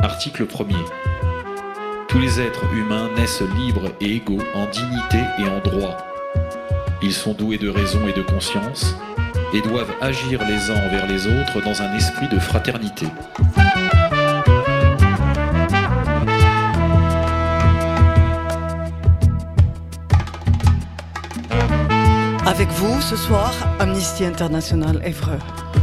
Article 1er. Tous les êtres humains naissent libres et égaux en dignité et en droit. Ils sont doués de raison et de conscience et doivent agir les uns envers les autres dans un esprit de fraternité. Avec vous, ce soir, Amnesty International Évreux.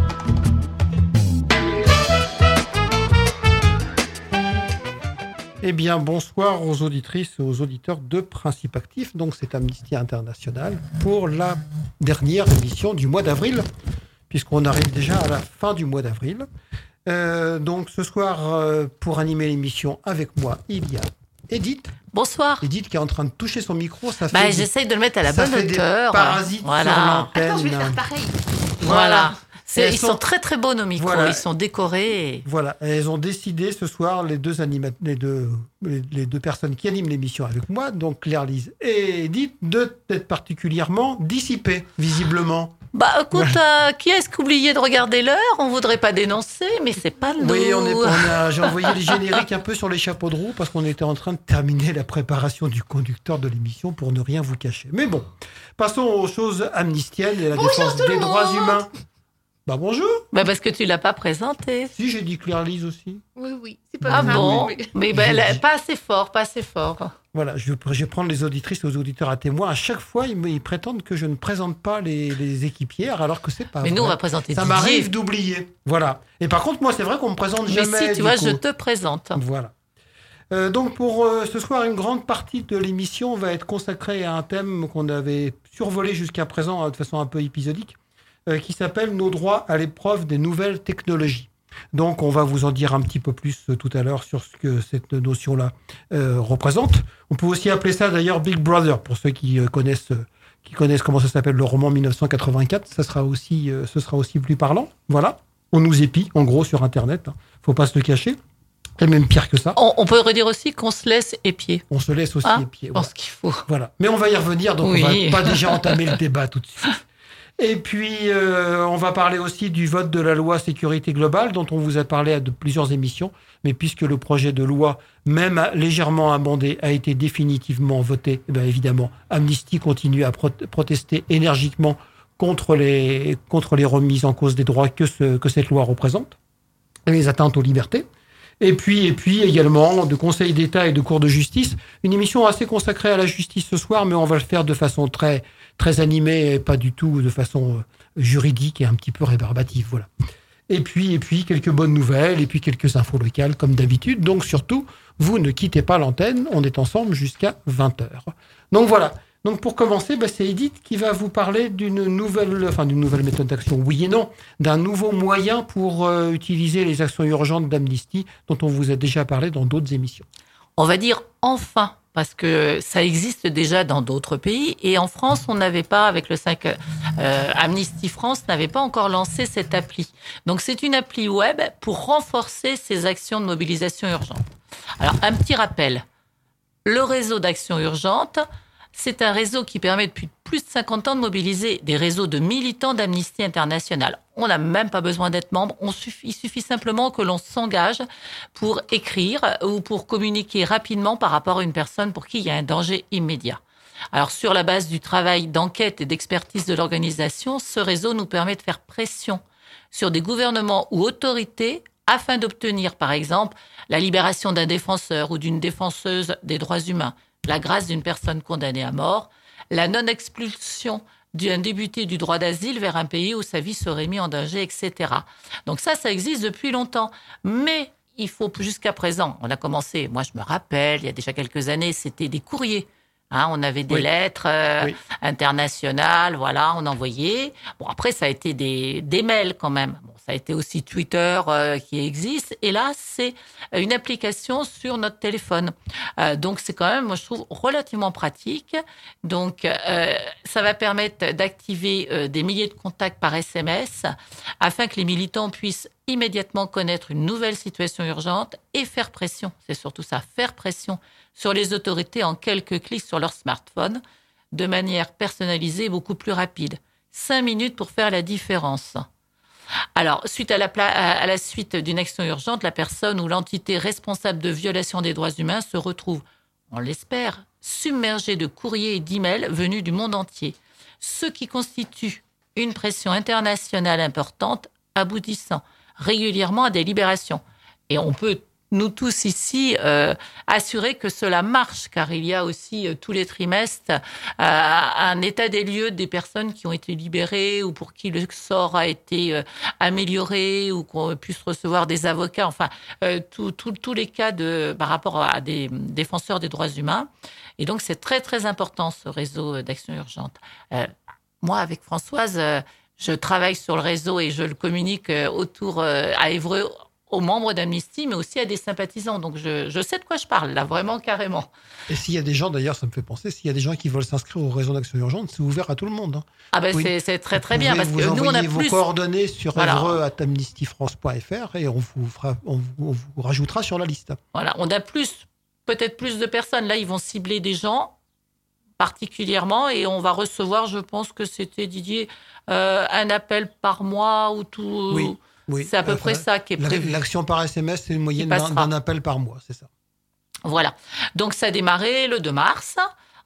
Eh bien, bonsoir aux auditrices et aux auditeurs de Principe Actif. Donc, c'est Amnesty International pour la dernière émission du mois d'avril, puisqu'on arrive déjà à la fin du mois d'avril. Donc, ce soir, pour animer l'émission avec moi, il y a Edith. Bonsoir. Edith qui est en train de toucher son micro. Ça fait j'essaye de le mettre à la bonne hauteur. Des parasites sur l'antenne. Attends, je vais faire pareil. Voilà. Ils sont très très beaux nos micros, voilà. Ils sont décorés. Voilà, elles ont décidé ce soir, les deux personnes qui animent l'émission avec moi, donc Claire-Lise et Edith, d'être particulièrement dissipées, visiblement. Bah écoute, qui est-ce qui oubliait de regarder l'heure? On voudrait pas dénoncer, mais c'est pas nous. Oui, j'ai envoyé les génériques un peu sur les chapeaux de roue parce qu'on était en train de terminer la préparation du conducteur de l'émission pour ne rien vous cacher. Mais bon, passons aux choses amnistiennes et la défense des droits humains. Bah bonjour. Bah parce que tu l'as pas présenté. Si, j'ai dit Claire-Lise aussi. Oui, c'est pas grave. Ah bon, mais pas assez fort. Voilà, je vais prendre les auditrices et les auditeurs à témoin. À chaque fois, ils prétendent que je ne présente pas les équipières, alors que c'est pas vrai. Mais nous, on va présenter Ça Didier. m'arrive d'oublier. Voilà. Et par contre, moi, c'est vrai qu'on me présente jamais. Mais si, tu vois, je te présente. Voilà. Donc, pour ce soir, une grande partie de l'émission va être consacrée à un thème qu'on avait survolé jusqu'à présent de façon un peu épisodique, qui s'appelle « Nos droits à l'épreuve des nouvelles technologies ». Donc, on va vous en dire un petit peu plus tout à l'heure sur ce que cette notion-là représente. On peut aussi appeler ça d'ailleurs Big Brother, pour ceux qui connaissent comment ça s'appelle, le roman 1984. Ce sera aussi plus parlant. Voilà. On nous épie, en gros, sur Internet. Faut pas se le cacher. Et même pire que ça. On peut redire aussi qu'on se laisse épier. On se laisse aussi épier. Je pense qu'il faut. Voilà. Mais on va y revenir, donc on va pas déjà entamer le débat tout de suite. Et puis, on va parler aussi du vote de la loi sécurité globale, dont on vous a parlé à plusieurs émissions. Mais puisque le projet de loi, même légèrement amendé, a été définitivement voté, évidemment, Amnesty continue à protester énergiquement contre les remises en cause des droits que cette loi représente, et les atteintes aux libertés. Et puis également de Conseil d'État et de Cour de justice. Une émission assez consacrée à la justice ce soir, mais on va le faire de façon très, très animée et pas du tout de façon juridique et un petit peu rébarbative. Voilà. Et puis quelques bonnes nouvelles et puis quelques infos locales comme d'habitude. Donc surtout, vous ne quittez pas l'antenne. On est ensemble jusqu'à 20h. Donc voilà. Donc pour commencer, c'est Edith qui va vous parler d'une nouvelle méthode d'action, oui et non, d'un nouveau moyen pour utiliser les actions urgentes d'Amnesty dont on vous a déjà parlé dans d'autres émissions. On va dire enfin, parce que ça existe déjà dans d'autres pays et en France, on n'avait pas, avec le 5, Amnesty France n'avait pas encore lancé cette appli. Donc c'est une appli web pour renforcer ces actions de mobilisation urgente. Alors un petit rappel, le réseau d'actions urgentes, c'est un réseau qui permet depuis plus de 50 ans de mobiliser des réseaux de militants d'Amnesty International. On n'a même pas besoin d'être membre, il suffit simplement que l'on s'engage pour écrire ou pour communiquer rapidement par rapport à une personne pour qui il y a un danger immédiat. Alors sur la base du travail d'enquête et d'expertise de l'organisation, ce réseau nous permet de faire pression sur des gouvernements ou autorités afin d'obtenir par exemple la libération d'un défenseur ou d'une défenseuse des droits humains, la grâce d'une personne condamnée à mort, la non-expulsion d'un débuté du droit d'asile vers un pays où sa vie serait mise en danger, etc. Donc ça existe depuis longtemps. Mais il faut, jusqu'à présent, on a commencé, moi je me rappelle, il y a déjà quelques années, c'était des courriers. On avait des lettres internationales, voilà, on envoyait. Bon, après, ça a été des mails quand même. Bon, ça a été aussi Twitter qui existe. Et là, c'est une application sur notre téléphone. Donc, c'est quand même, moi, je trouve, relativement pratique. Donc, ça va permettre d'activer des milliers de contacts par SMS afin que les militants puissent immédiatement connaître une nouvelle situation urgente et faire pression. C'est surtout ça, faire pression sur les autorités en quelques clics sur leur smartphone, de manière personnalisée et beaucoup plus rapide. 5 minutes pour faire la différence. Alors, suite à la suite d'une action urgente, la personne ou l'entité responsable de violation des droits humains se retrouve, on l'espère, submergée de courriers et d'emails venus du monde entier, ce qui constitue une pression internationale importante, aboutissant régulièrement à des libérations. Et on peut, nous tous ici, assurer que cela marche, car il y a aussi tous les trimestres un état des lieux des personnes qui ont été libérées ou pour qui le sort a été amélioré ou qu'on puisse recevoir des avocats, enfin, tous les cas par rapport à des défenseurs des droits humains. Et donc, c'est très, très important, ce réseau d'action urgente. Moi, avec Françoise, je travaille sur le réseau et je le communique autour à Évreux, aux membres d'Amnesty, mais aussi à des sympathisants. Donc, je sais de quoi je parle, là, vraiment, carrément. Et s'il y a des gens, d'ailleurs, ça me fait penser, s'il y a des gens qui veulent s'inscrire au réseau d'action urgente, c'est ouvert à tout le monde. Hein. Ah ben, oui. C'est très, très bien, parce que nous, on a vos plus... coordonnées sur évreux@amnestyfrance.fr et on vous rajoutera sur la liste. Voilà, on a peut-être plus de personnes. Là, ils vont cibler des gens particulièrement et on va recevoir, je pense que c'était, Didier, un appel par mois ou tout... Oui, c'est à peu près ça qui est prévu. L'action par SMS, c'est une moyenne d'un appel par mois, c'est ça. Voilà. Donc, ça a démarré le 2 mars.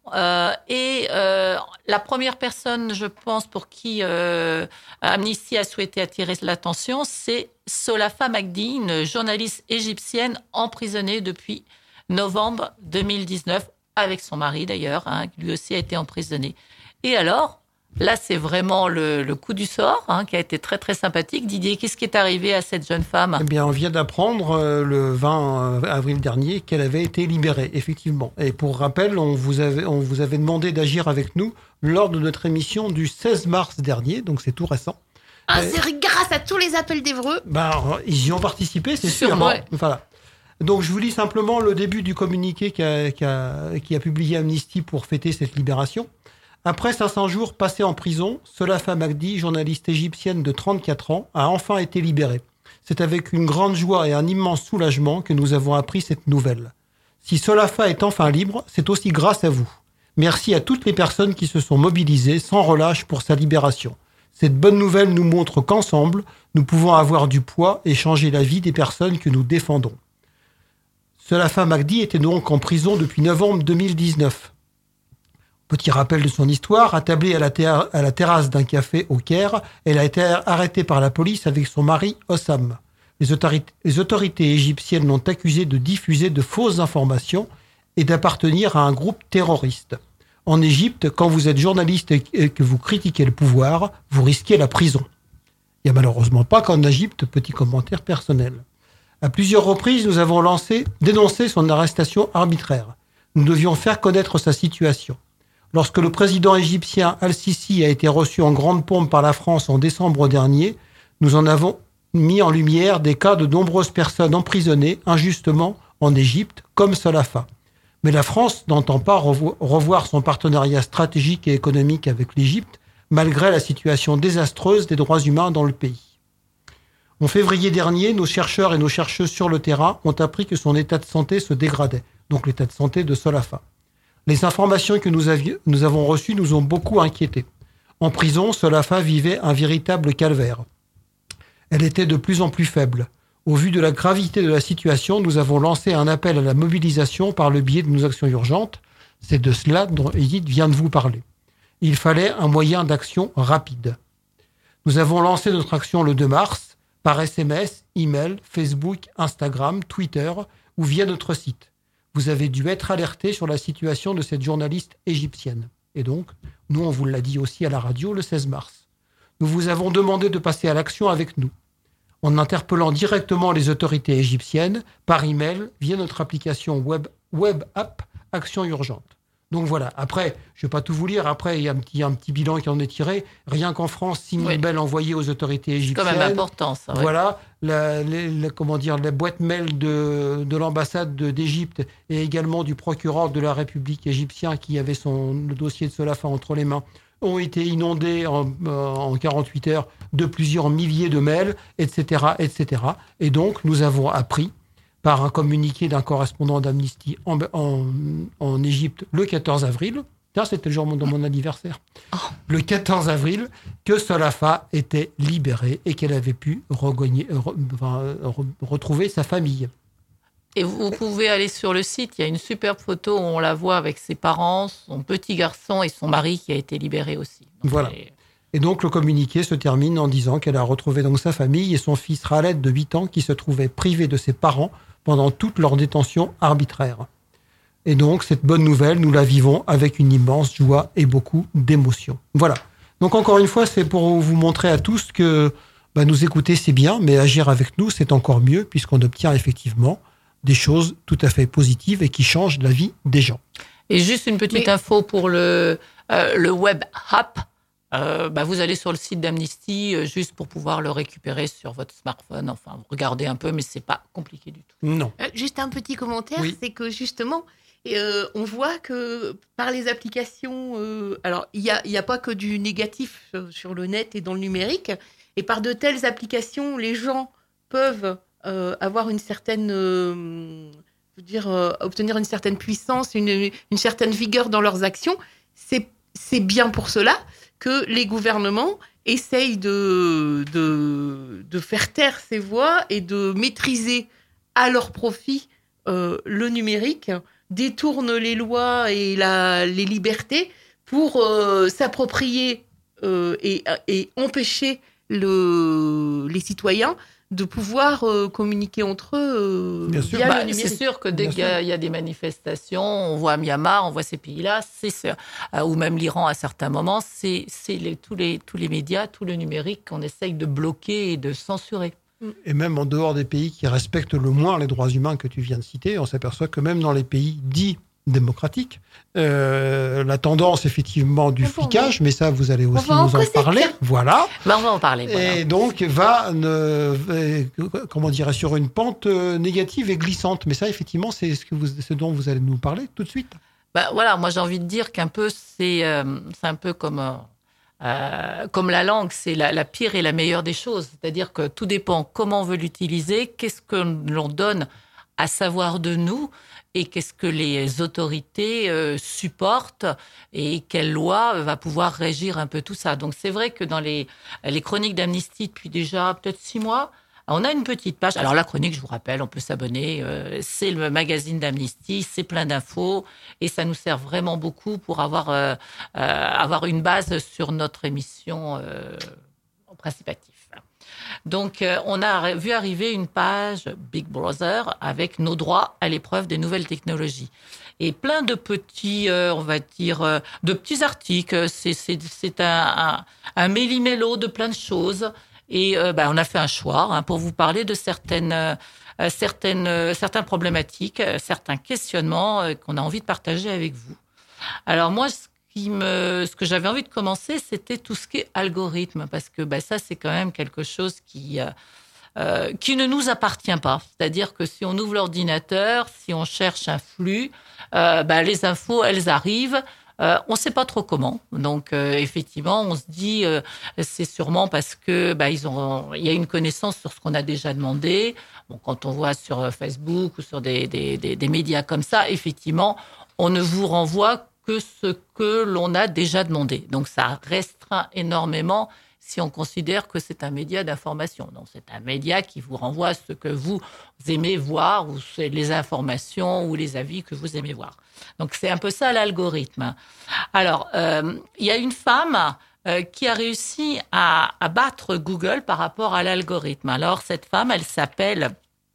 La première personne, je pense, pour qui Amnesty a souhaité attirer l'attention, c'est Solafa Magdi, une journaliste égyptienne emprisonnée depuis novembre 2019, avec son mari d'ailleurs, qui lui aussi a été emprisonné. Et alors, là, c'est vraiment le coup du sort, qui a été très, très sympathique. Didier, qu'est-ce qui est arrivé à cette jeune femme ? Eh bien, on vient d'apprendre le 20 avril dernier qu'elle avait été libérée, effectivement. Et pour rappel, on vous avait demandé d'agir avec nous lors de notre émission du 16 mars dernier, donc c'est tout récent. C'est grâce à tous les appels d'Évreux. Ils y ont participé, c'est sûr. Ouais. Voilà. Donc, je vous lis simplement le début du communiqué qu'a publié Amnesty pour fêter cette libération. Après 500 jours passés en prison, Solafa Magdi, journaliste égyptienne de 34 ans, a enfin été libérée. C'est avec une grande joie et un immense soulagement que nous avons appris cette nouvelle. Si Solafa est enfin libre, c'est aussi grâce à vous. Merci à toutes les personnes qui se sont mobilisées sans relâche pour sa libération. Cette bonne nouvelle nous montre qu'ensemble, nous pouvons avoir du poids et changer la vie des personnes que nous défendons. Solafa Magdi était donc en prison depuis novembre 2019. Petit rappel de son histoire, attablée à la terrasse d'un café au Caire, elle a été arrêtée par la police avec son mari Hossam. Les autorités égyptiennes l'ont accusée de diffuser de fausses informations et d'appartenir à un groupe terroriste. En Égypte, quand vous êtes journaliste et que vous critiquez le pouvoir, vous risquez la prison. Il n'y a malheureusement pas qu'en Égypte, petit commentaire personnel. À plusieurs reprises, nous avons dénoncé son arrestation arbitraire. Nous devions faire connaître sa situation. Lorsque le président égyptien Al-Sisi a été reçu en grande pompe par la France en décembre dernier, nous en avons mis en lumière des cas de nombreuses personnes emprisonnées injustement en Égypte, comme Solafa. Mais la France n'entend pas revoir son partenariat stratégique et économique avec l'Égypte, malgré la situation désastreuse des droits humains dans le pays. En février dernier, nos chercheurs et nos chercheuses sur le terrain ont appris que son état de santé se dégradait, donc l'état de santé de Solafa. Les informations que nous avons reçues nous ont beaucoup inquiétés. En prison, Solafa vivait un véritable calvaire. Elle était de plus en plus faible. Au vu de la gravité de la situation, nous avons lancé un appel à la mobilisation par le biais de nos actions urgentes. C'est de cela dont Edith vient de vous parler. Il fallait un moyen d'action rapide. Nous avons lancé notre action le 2 mars, par SMS, email, Facebook, Instagram, Twitter ou via notre site. Vous avez dû être alerté sur la situation de cette journaliste égyptienne. Et donc, nous, on vous l'a dit aussi à la radio le 16 mars. Nous vous avons demandé de passer à l'action avec nous, en interpellant directement les autorités égyptiennes, par email, via notre application web app Action Urgente. Donc voilà, après, je ne vais pas tout vous lire, après il y a un petit bilan qui en est tiré. Rien qu'en France, 6 000 mails envoyés aux autorités égyptiennes. C'est quand même important ça. Voilà, la boîte mail de l'ambassade d'Égypte et également du procureur de la République égyptien qui avait le dossier de Solafa entre les mains ont été inondés en 48 heures de plusieurs milliers de mails, etc., etc. Et donc, nous avons appris par un communiqué d'un correspondant d'Amnesty en Égypte le 14 avril Tiens, c'était le jour de mon anniversaire. Le 14 avril, que Solafa était libérée et qu'elle avait pu retrouver sa famille. Et vous pouvez aller sur le site, il y a une superbe photo où on la voit avec ses parents, son petit garçon et son mari qui a été libéré aussi. Donc, voilà. Et donc le communiqué se termine en disant qu'elle a retrouvé donc sa famille et son fils Khaled de 8 ans qui se trouvait privé de ses parents pendant toute leur détention arbitraire. Et donc cette bonne nouvelle, nous la vivons avec une immense joie et beaucoup d'émotion. Voilà. Donc encore une fois, c'est pour vous montrer à tous que nous écouter c'est bien, mais agir avec nous c'est encore mieux puisqu'on obtient effectivement des choses tout à fait positives et qui changent la vie des gens. Et juste une petite info pour le web app. Vous allez sur le site d'Amnesty juste pour pouvoir le récupérer sur votre smartphone. Enfin, vous regardez un peu, mais c'est pas compliqué du tout. Non. Juste un petit commentaire, c'est que justement, on voit que par les applications, alors il y a pas que du négatif sur le net et dans le numérique, et par de telles applications, les gens peuvent avoir une certaine, obtenir une certaine puissance, une certaine vigueur dans leurs actions. C'est bien pour cela que les gouvernements essayent de faire taire ces voix et de maîtriser à leur profit le numérique, détournent les lois et les libertés pour s'approprier et empêcher les citoyens de pouvoir communiquer entre eux via le numérique. C'est sûr que dès qu'il y a des manifestations, on voit Myanmar, on voit ces pays-là, ou même l'Iran à certains moments, c'est tous les médias, tout le numérique qu'on essaye de bloquer et de censurer. Et même en dehors des pays qui respectent le moins les droits humains que tu viens de citer, on s'aperçoit que même dans les pays dits démocratique. La tendance, effectivement, du flicage, mais ça, vous allez aussi nous en parler. Voilà. On va en parler. Voilà. Et donc, sur une pente négative et glissante. Mais ça, effectivement, c'est ce dont vous allez nous parler tout de suite. Moi, j'ai envie de dire qu'un peu, c'est un peu comme la langue, c'est la pire et la meilleure des choses. C'est-à-dire que tout dépend comment on veut l'utiliser, qu'est-ce que l'on donne à savoir de nous, et qu'est-ce que les autorités supportent et quelle loi va pouvoir régir un peu tout ça. Donc c'est vrai que dans les chroniques d'Amnesty depuis déjà peut-être 6 mois, on a une petite page. Alors la chronique, je vous rappelle, on peut s'abonner. C'est le magazine d'Amnesty, c'est plein d'infos et ça nous sert vraiment beaucoup pour avoir une base sur notre émission participative. Donc, on a vu arriver une page Big Brother avec nos droits à l'épreuve des nouvelles technologies. Et plein de petits, de petits articles. C'est un méli-mélo de plein de choses. Et on a fait un choix pour vous parler de certaines problématiques, certains questionnements qu'on a envie de partager avec vous. Alors moi, ce que j'avais envie de commencer, c'était tout ce qui est algorithme, parce que ça, c'est quand même quelque chose qui ne nous appartient pas. C'est-à-dire que si on ouvre l'ordinateur, si on cherche un flux, les infos, elles arrivent. On ne sait pas trop comment. Donc, effectivement, on se dit, c'est sûrement parce que il y a une connaissance sur ce qu'on a déjà demandé. Bon, quand on voit sur Facebook ou sur des médias comme ça, effectivement, on ne vous renvoie que ce que l'on a déjà demandé. Donc, ça restreint énormément si on considère que c'est un média d'information. Donc, c'est un média qui vous renvoie à ce que vous aimez voir, ou c'est les informations ou les avis que vous aimez voir. Donc, c'est un peu ça l'algorithme. Alors, il y a une femme qui a réussi à battre Google par rapport à l'algorithme. Alors, cette femme, elle s'appelle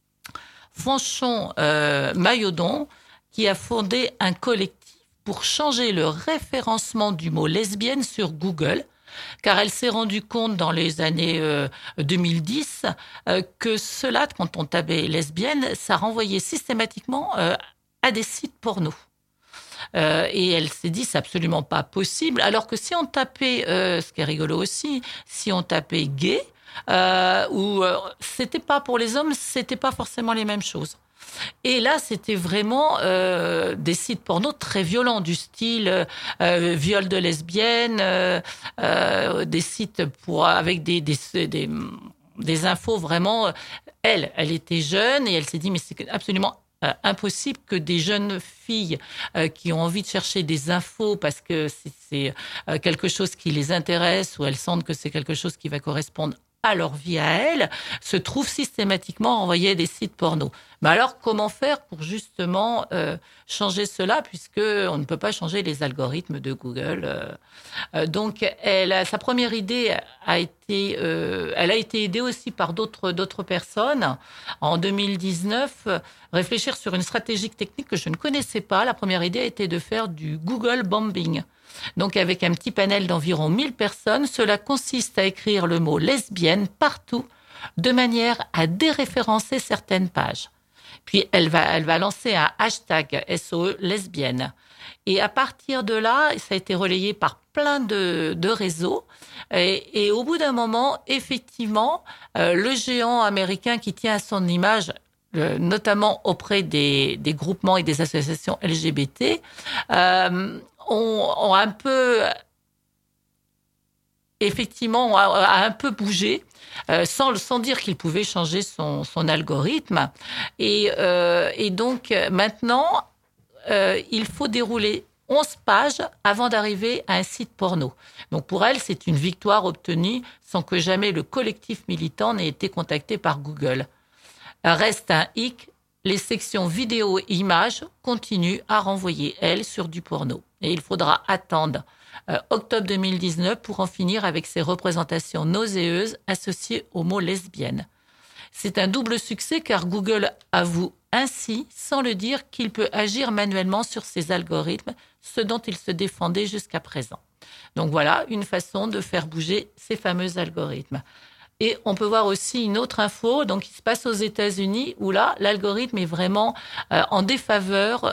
Fanchon Mailloton, qui a fondé un collectif pour changer le référencement du mot lesbienne sur Google, car elle s'est rendue compte dans les années 2010 que cela, quand on tapait lesbienne, ça renvoyait systématiquement à des sites porno. Et elle s'est dit, c'est absolument pas possible, alors que si on tapait, ce qui est rigolo aussi, si on tapait gay, c'était pas pour les hommes, c'était pas forcément les mêmes choses. Et là, c'était vraiment des sites porno très violents, du style viol de lesbiennes, des sites avec des infos vraiment. Elle était jeune et elle s'est dit, mais c'est absolument impossible que des jeunes filles qui ont envie de chercher des infos parce que c'est quelque chose qui les intéresse ou elles sentent que c'est quelque chose qui va correspondre à leur vie à elles, se trouvent systématiquement envoyés des sites porno. Mais alors, comment faire pour justement changer cela, puisque on ne peut pas changer les algorithmes de Google. Donc, sa première idée elle a été aidée aussi par d'autres personnes. En 2019, réfléchir sur une stratégie technique que je ne connaissais pas. La première idée a été de faire du Google bombing. Donc, avec un petit panel d'environ 1000 personnes, cela consiste à écrire le mot lesbienne partout, de manière à déréférencer certaines pages. Puis, elle va lancer un hashtag SOE lesbienne. Et à partir de là, ça a été relayé par plein de réseaux. Et au bout d'un moment, effectivement, le géant américain qui tient à son image, notamment auprès des groupements et des associations LGBT, ont un peu, effectivement, a un peu bougé, sans dire qu'il pouvait changer son algorithme. Et donc, maintenant, il faut dérouler 11 pages avant d'arriver à un site porno. Donc, pour elle, c'est une victoire obtenue sans que jamais le collectif militant n'ait été contacté par Google. Reste un hic, les sections vidéo et images continuent à renvoyer, elles, sur du porno. Et il faudra attendre octobre 2019 pour en finir avec ces représentations nauséeuses associées au mot lesbienne. C'est un double succès car Google avoue ainsi, sans le dire, qu'il peut agir manuellement sur ses algorithmes, ce dont il se défendait jusqu'à présent. Donc voilà, une façon de faire bouger ces fameux algorithmes. Et on peut voir aussi une autre info, donc qui se passe aux États-Unis, où là, l'algorithme est vraiment en défaveur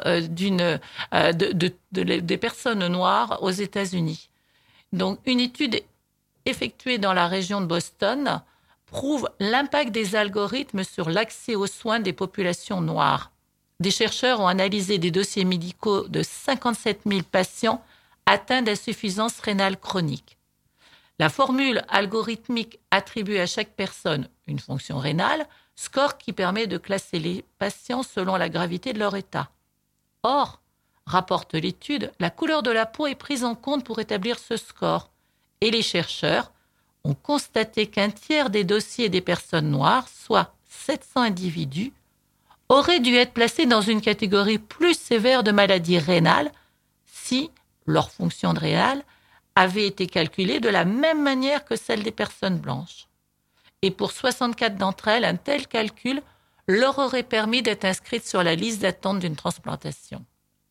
des personnes noires aux États-Unis. Donc, une étude effectuée dans la région de Boston prouve l'impact des algorithmes sur l'accès aux soins des populations noires. Des chercheurs ont analysé des dossiers médicaux de 57 000 patients atteints d'insuffisance rénale chronique. La formule algorithmique attribue à chaque personne une fonction rénale, score qui permet de classer les patients selon la gravité de leur état. Or, rapporte l'étude, la couleur de la peau est prise en compte pour établir ce score. Et les chercheurs ont constaté qu'un tiers des dossiers des personnes noires, soit 700 individus, auraient dû être placés dans une catégorie plus sévère de maladie rénale si leur fonction rénale avait été calculée de la même manière que celle des personnes blanches. Et pour 64 d'entre elles, un tel calcul leur aurait permis d'être inscrites sur la liste d'attente d'une transplantation.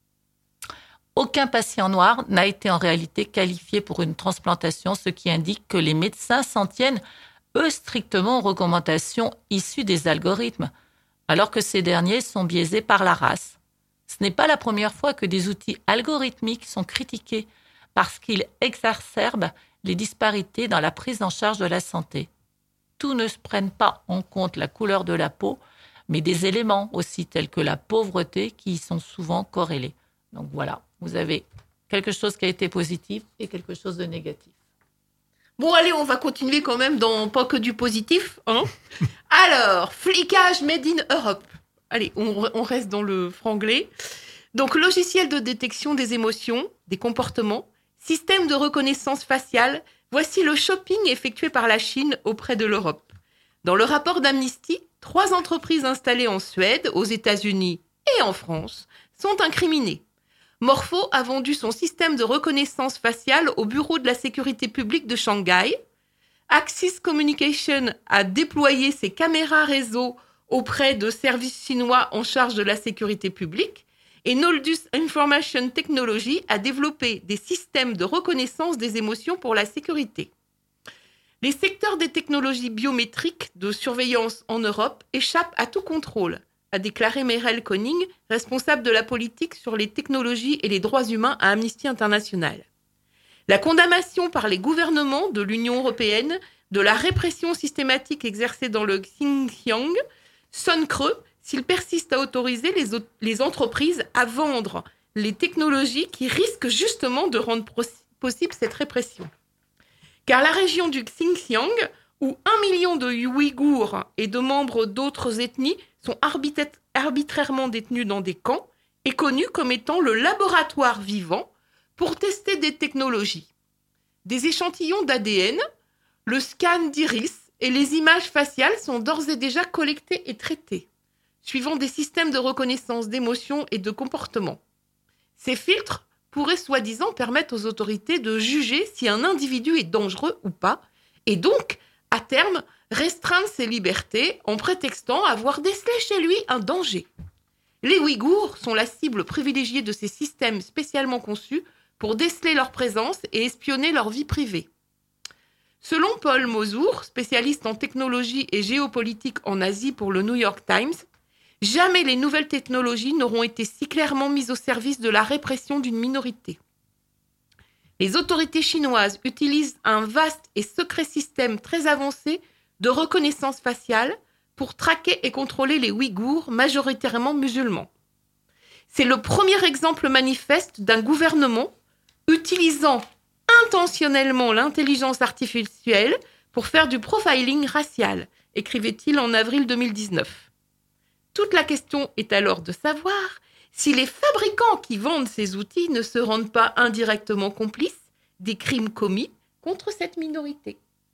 Aucun patient noir n'a été en réalité qualifié pour une transplantation, ce qui indique que les médecins s'en tiennent, eux, strictement aux recommandations issues des algorithmes, alors que ces derniers sont biaisés par la race. Ce n'est pas la première fois que des outils algorithmiques sont critiqués parce qu'ils exacerbent les disparités dans la prise en charge de la santé. Tous ne se prennent pas en compte la couleur de la peau, mais des éléments aussi tels que la pauvreté qui y sont souvent corrélés. Donc voilà, vous avez quelque chose qui a été positif et quelque chose de négatif. Bon, allez, on va continuer quand même dans pas que du positif. Hein. Alors, flicage made in Europe. Allez, on reste dans le franglais. Donc, logiciel de détection des émotions, des comportements, système de reconnaissance faciale, voici le shopping effectué par la Chine auprès de l'Europe. Dans le rapport d'Amnesty, 3 entreprises installées en Suède, aux États-Unis et en France sont incriminées. Morpho a vendu son système de reconnaissance faciale au Bureau de la sécurité publique de Shanghai. Axis Communication a déployé ses caméras réseau auprès de services chinois en charge de la sécurité publique. Et Noldus Information Technology a développé des systèmes de reconnaissance des émotions pour la sécurité. Les secteurs des technologies biométriques de surveillance en Europe échappent à tout contrôle, a déclaré Merel Koning, responsable de la politique sur les technologies et les droits humains à Amnesty International. La condamnation par les gouvernements de l'Union européenne de la répression systématique exercée dans le Xinjiang sonne creux s'il persiste à autoriser les entreprises à vendre les technologies qui risquent justement de rendre possible cette répression. Car la région du Xinjiang, où 1 million de Ouïghours et de membres d'autres ethnies sont arbitrairement détenus dans des camps, est connu comme étant le laboratoire vivant pour tester des technologies. Des échantillons d'ADN, le scan d'iris et les images faciales sont d'ores et déjà collectés et traités, suivant des systèmes de reconnaissance d'émotions et de comportements. Ces filtres pourraient soi-disant permettre aux autorités de juger si un individu est dangereux ou pas, et donc, à terme, restreindre ses libertés en prétextant avoir décelé chez lui un danger. Les Ouïghours sont la cible privilégiée de ces systèmes spécialement conçus pour déceler leur présence et espionner leur vie privée. Selon Paul Mozour, spécialiste en technologie et géopolitique en Asie pour le New York Times, jamais les nouvelles technologies n'auront été si clairement mises au service de la répression d'une minorité. Les autorités chinoises utilisent un vaste et secret système très avancé de reconnaissance faciale pour traquer et contrôler les Ouïghours, majoritairement musulmans. C'est le premier exemple manifeste d'un gouvernement utilisant intentionnellement l'intelligence artificielle pour faire du profiling racial, écrivait-il en avril 2019. Toute la question est alors de savoir si les fabricants qui vendent ces outils ne se rendent pas indirectement complices des crimes commis contre cette minorité.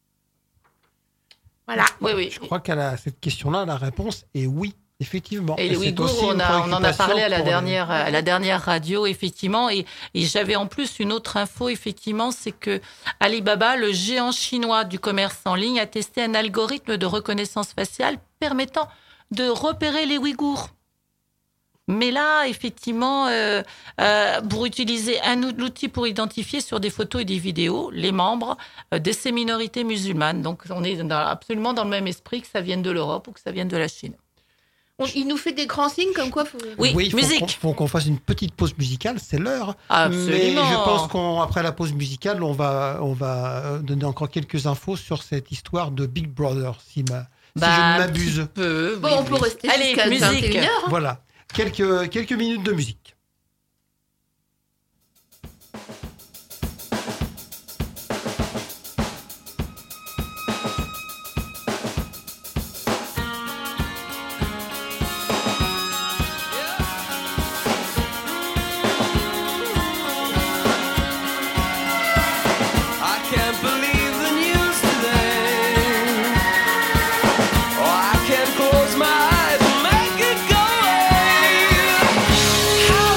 Voilà. Oui. Je crois qu'à cette question-là, la réponse est oui. Effectivement. Et les Ouïghours, on en a parlé à la dernière radio, effectivement. Et j'avais en plus une autre info, effectivement, c'est que Alibaba, le géant chinois du commerce en ligne, a testé un algorithme de reconnaissance faciale permettant de repérer les Ouïghours. Mais là, effectivement, pour utiliser un outil pour identifier sur des photos et des vidéos les membres de ces minorités musulmanes. Donc, on est absolument dans le même esprit, que ça vienne de l'Europe ou que ça vienne de la Chine. Il nous fait des grands signes comme quoi... Oui, musique. Faut qu'on fasse une petite pause musicale, c'est l'heure. Absolument. Mais je pense qu'après la pause musicale, on va donner encore quelques infos sur cette histoire de Big Brother, si je ne m'abuse. On peut rester jusqu'à 21h. Hein. Voilà, quelques minutes de musique. How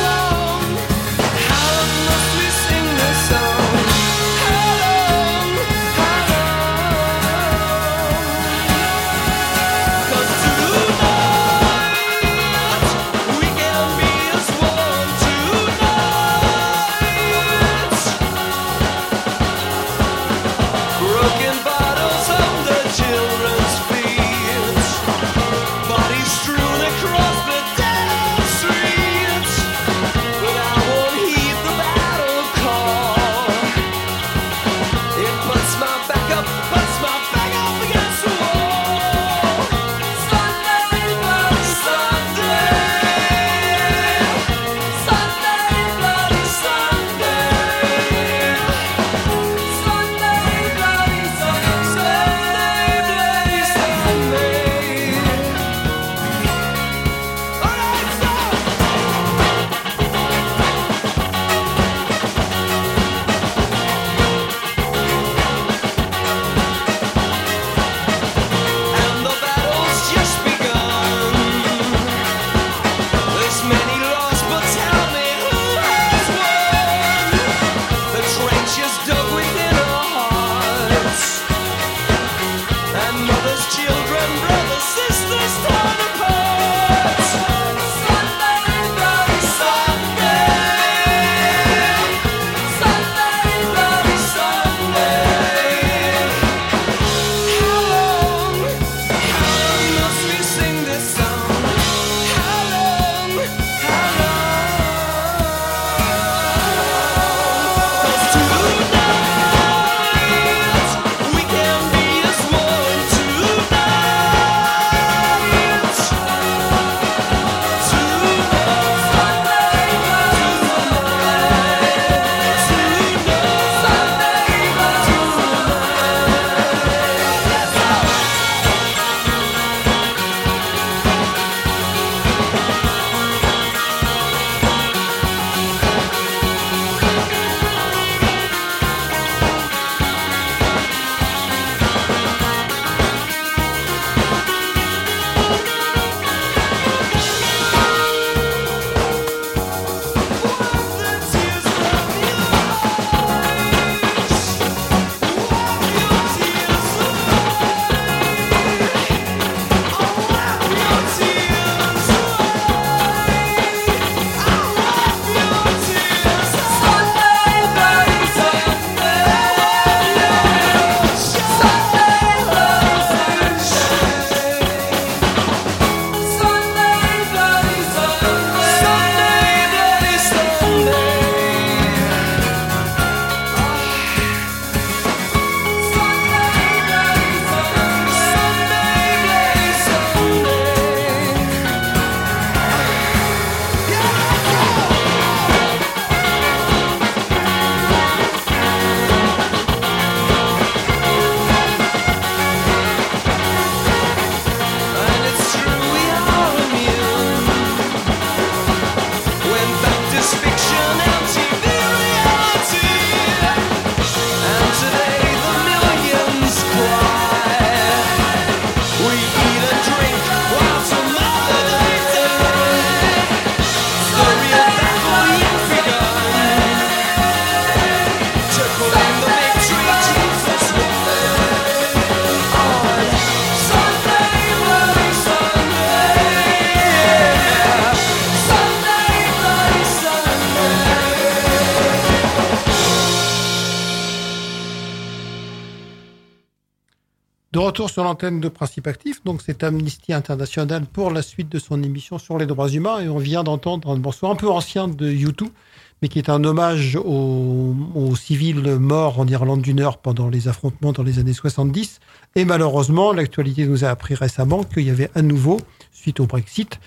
De retour sur l'antenne de Principe Actif, donc c'est Amnesty International pour la suite de son émission sur les droits humains. Et on vient d'entendre un morceau un peu ancien de U2, mais qui est un hommage aux civils morts en Irlande du Nord pendant les affrontements dans les années 70. Et malheureusement, l'actualité nous a appris récemment qu'il y avait à nouveau, suite au Brexit,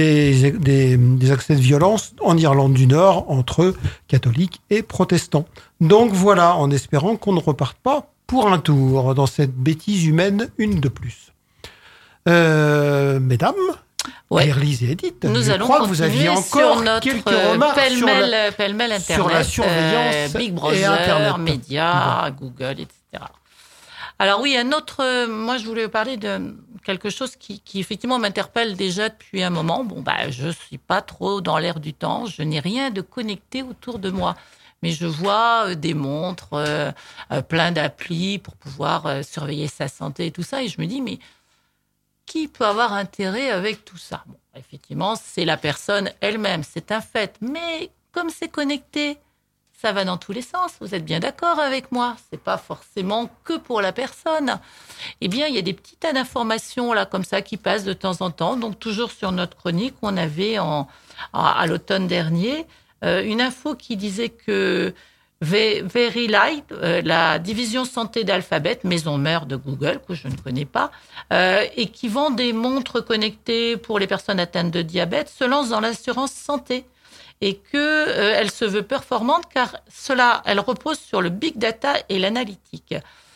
des accès de violence en Irlande du Nord entre catholiques et protestants. Donc voilà, en espérant qu'on ne reparte pas pour un tour dans cette bêtise humaine, une de plus. Mesdames, Lise et Edith, nous allons crois que vous aviez encore quelques remarques pêle-mêle Internet, sur la surveillance Big Brother, et Internet. médias, Google, etc. Alors oui, moi je voulais parler de quelque chose qui effectivement m'interpelle déjà depuis un moment. Je suis pas trop dans l'air du temps, je n'ai rien de connecté autour de moi. Mais je vois des montres, plein d'applis pour pouvoir surveiller sa santé et tout ça. Et je me dis, mais qui peut avoir intérêt avec tout ça ? Effectivement, c'est la personne elle-même, c'est un fait. Mais comme c'est connecté, ça va dans tous les sens. Vous êtes bien d'accord avec moi ? C'est pas forcément que pour la personne. Eh bien, il y a des petites tas d'informations là comme ça qui passent de temps en temps. Donc, toujours sur notre chronique, on avait à l'automne dernier une info qui disait que Verilight, la division santé d'Alphabet, maison mère de Google, que je ne connais pas, et qui vend des montres connectées pour les personnes atteintes de diabète, se lance dans l'assurance santé. Et qu'elle se veut performante car elle repose sur le big data et l'analytique.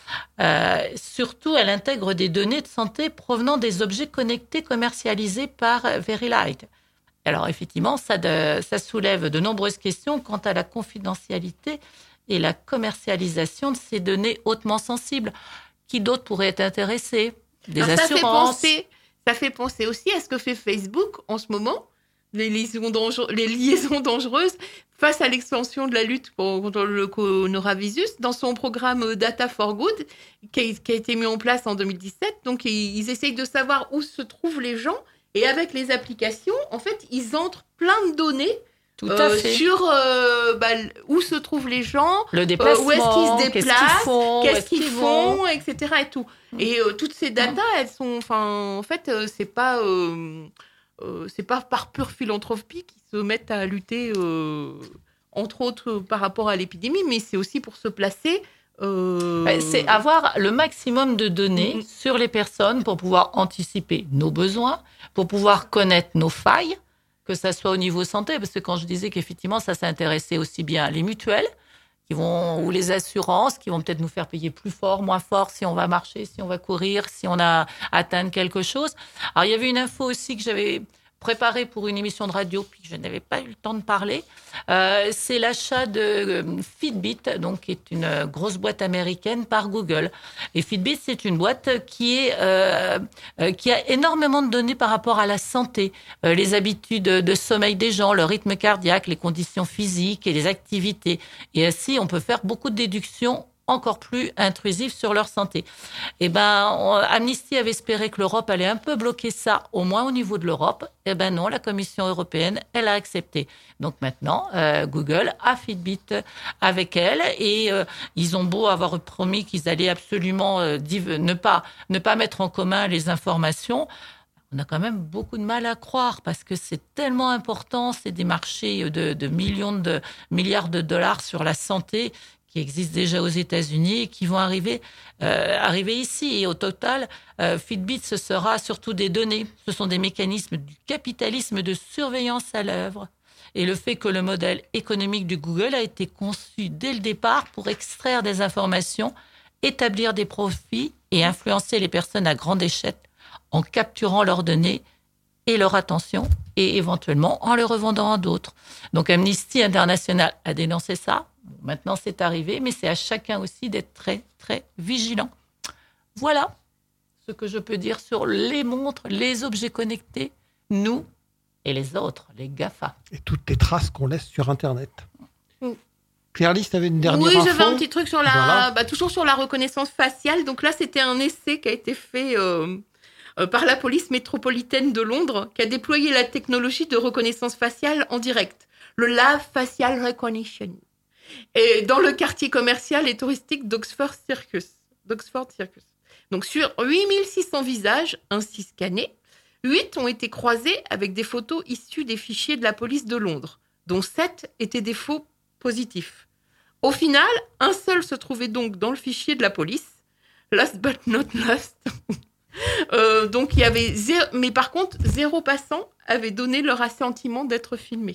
Surtout, elle intègre des données de santé provenant des objets connectés commercialisés par Verilight. Alors effectivement, ça soulève de nombreuses questions quant à la confidentialité et la commercialisation de ces données hautement sensibles. Qui d'autre pourrait être intéressé ? Des assurances. Ça fait penser aussi à ce que fait Facebook en ce moment, les liaisons dangereuses face à l'expansion de la lutte contre le coronavirus dans son programme Data for Good qui a été mis en place en 2017. Donc, ils essayent de savoir où se trouvent les gens. Et avec les applications, en fait, ils entrent plein de données sur où se trouvent les gens, le déplacement, où est-ce qu'ils se déplacent, qu'est-ce qu'ils font, etc. Et tout. Et toutes ces datas, elles sont, en fait, c'est pas par pure philanthropie qu'ils se mettent à lutter, entre autres par rapport à l'épidémie, mais c'est aussi pour se placer. C'est avoir le maximum de données sur les personnes pour pouvoir anticiper nos besoins, pour pouvoir connaître nos failles, que ça soit au niveau santé, parce que quand je disais qu'effectivement ça s'intéressait aussi bien les mutuelles ou les assurances qui vont peut-être nous faire payer plus fort, moins fort, si on va marcher, si on va courir, si on a atteint quelque chose. Alors il y avait une info aussi que j'avais préparée pour une émission de radio, puis je n'avais pas eu le temps de parler. C'est l'achat de Fitbit, donc qui est une grosse boîte américaine par Google. Et Fitbit, c'est une boîte qui a énormément de données par rapport à la santé, les habitudes de sommeil des gens, le rythme cardiaque, les conditions physiques et les activités. Et ainsi, on peut faire beaucoup de déductions encore plus intrusives sur leur santé. Amnesty avait espéré que l'Europe allait un peu bloquer ça, au moins au niveau de l'Europe. Non, la Commission européenne, elle a accepté. Donc maintenant, Google a Fitbit avec elle et ils ont beau avoir promis qu'ils allaient absolument ne pas mettre en commun les informations. On a quand même beaucoup de mal à croire parce que c'est tellement important, c'est des marchés de milliards de dollars sur la santé qui existent déjà aux États-Unis et qui vont arriver ici. Et au total, Fitbit, ce sera surtout des données. Ce sont des mécanismes du capitalisme de surveillance à l'œuvre. Et le fait que le modèle économique du Google a été conçu dès le départ pour extraire des informations, établir des profits et influencer les personnes à grande échelle en capturant leurs données et leur attention et éventuellement en les revendant à d'autres. Donc Amnesty International a dénoncé ça. Maintenant, c'est arrivé, mais c'est à chacun aussi d'être très, très vigilant. Voilà ce que je peux dire sur les montres, les objets connectés, nous et les autres, les GAFA. Et toutes les traces qu'on laisse sur Internet. Claire-Lise, tu avais une dernière info ? Oui, j'avais un petit truc sur toujours sur la reconnaissance faciale. Donc là, c'était un essai qui a été fait par la police métropolitaine de Londres, qui a déployé la technologie de reconnaissance faciale en direct, le Live Facial Recognition. Et dans le quartier commercial et touristique d'Oxford Circus. Donc sur 8600 visages ainsi scannés, 8 ont été croisés avec des photos issues des fichiers de la police de Londres, dont 7 étaient des faux positifs. Au final, un seul se trouvait donc dans le fichier de la police. Last but not last. Donc il y avait mais par contre, 0 passant avait donné leur assentiment d'être filmé.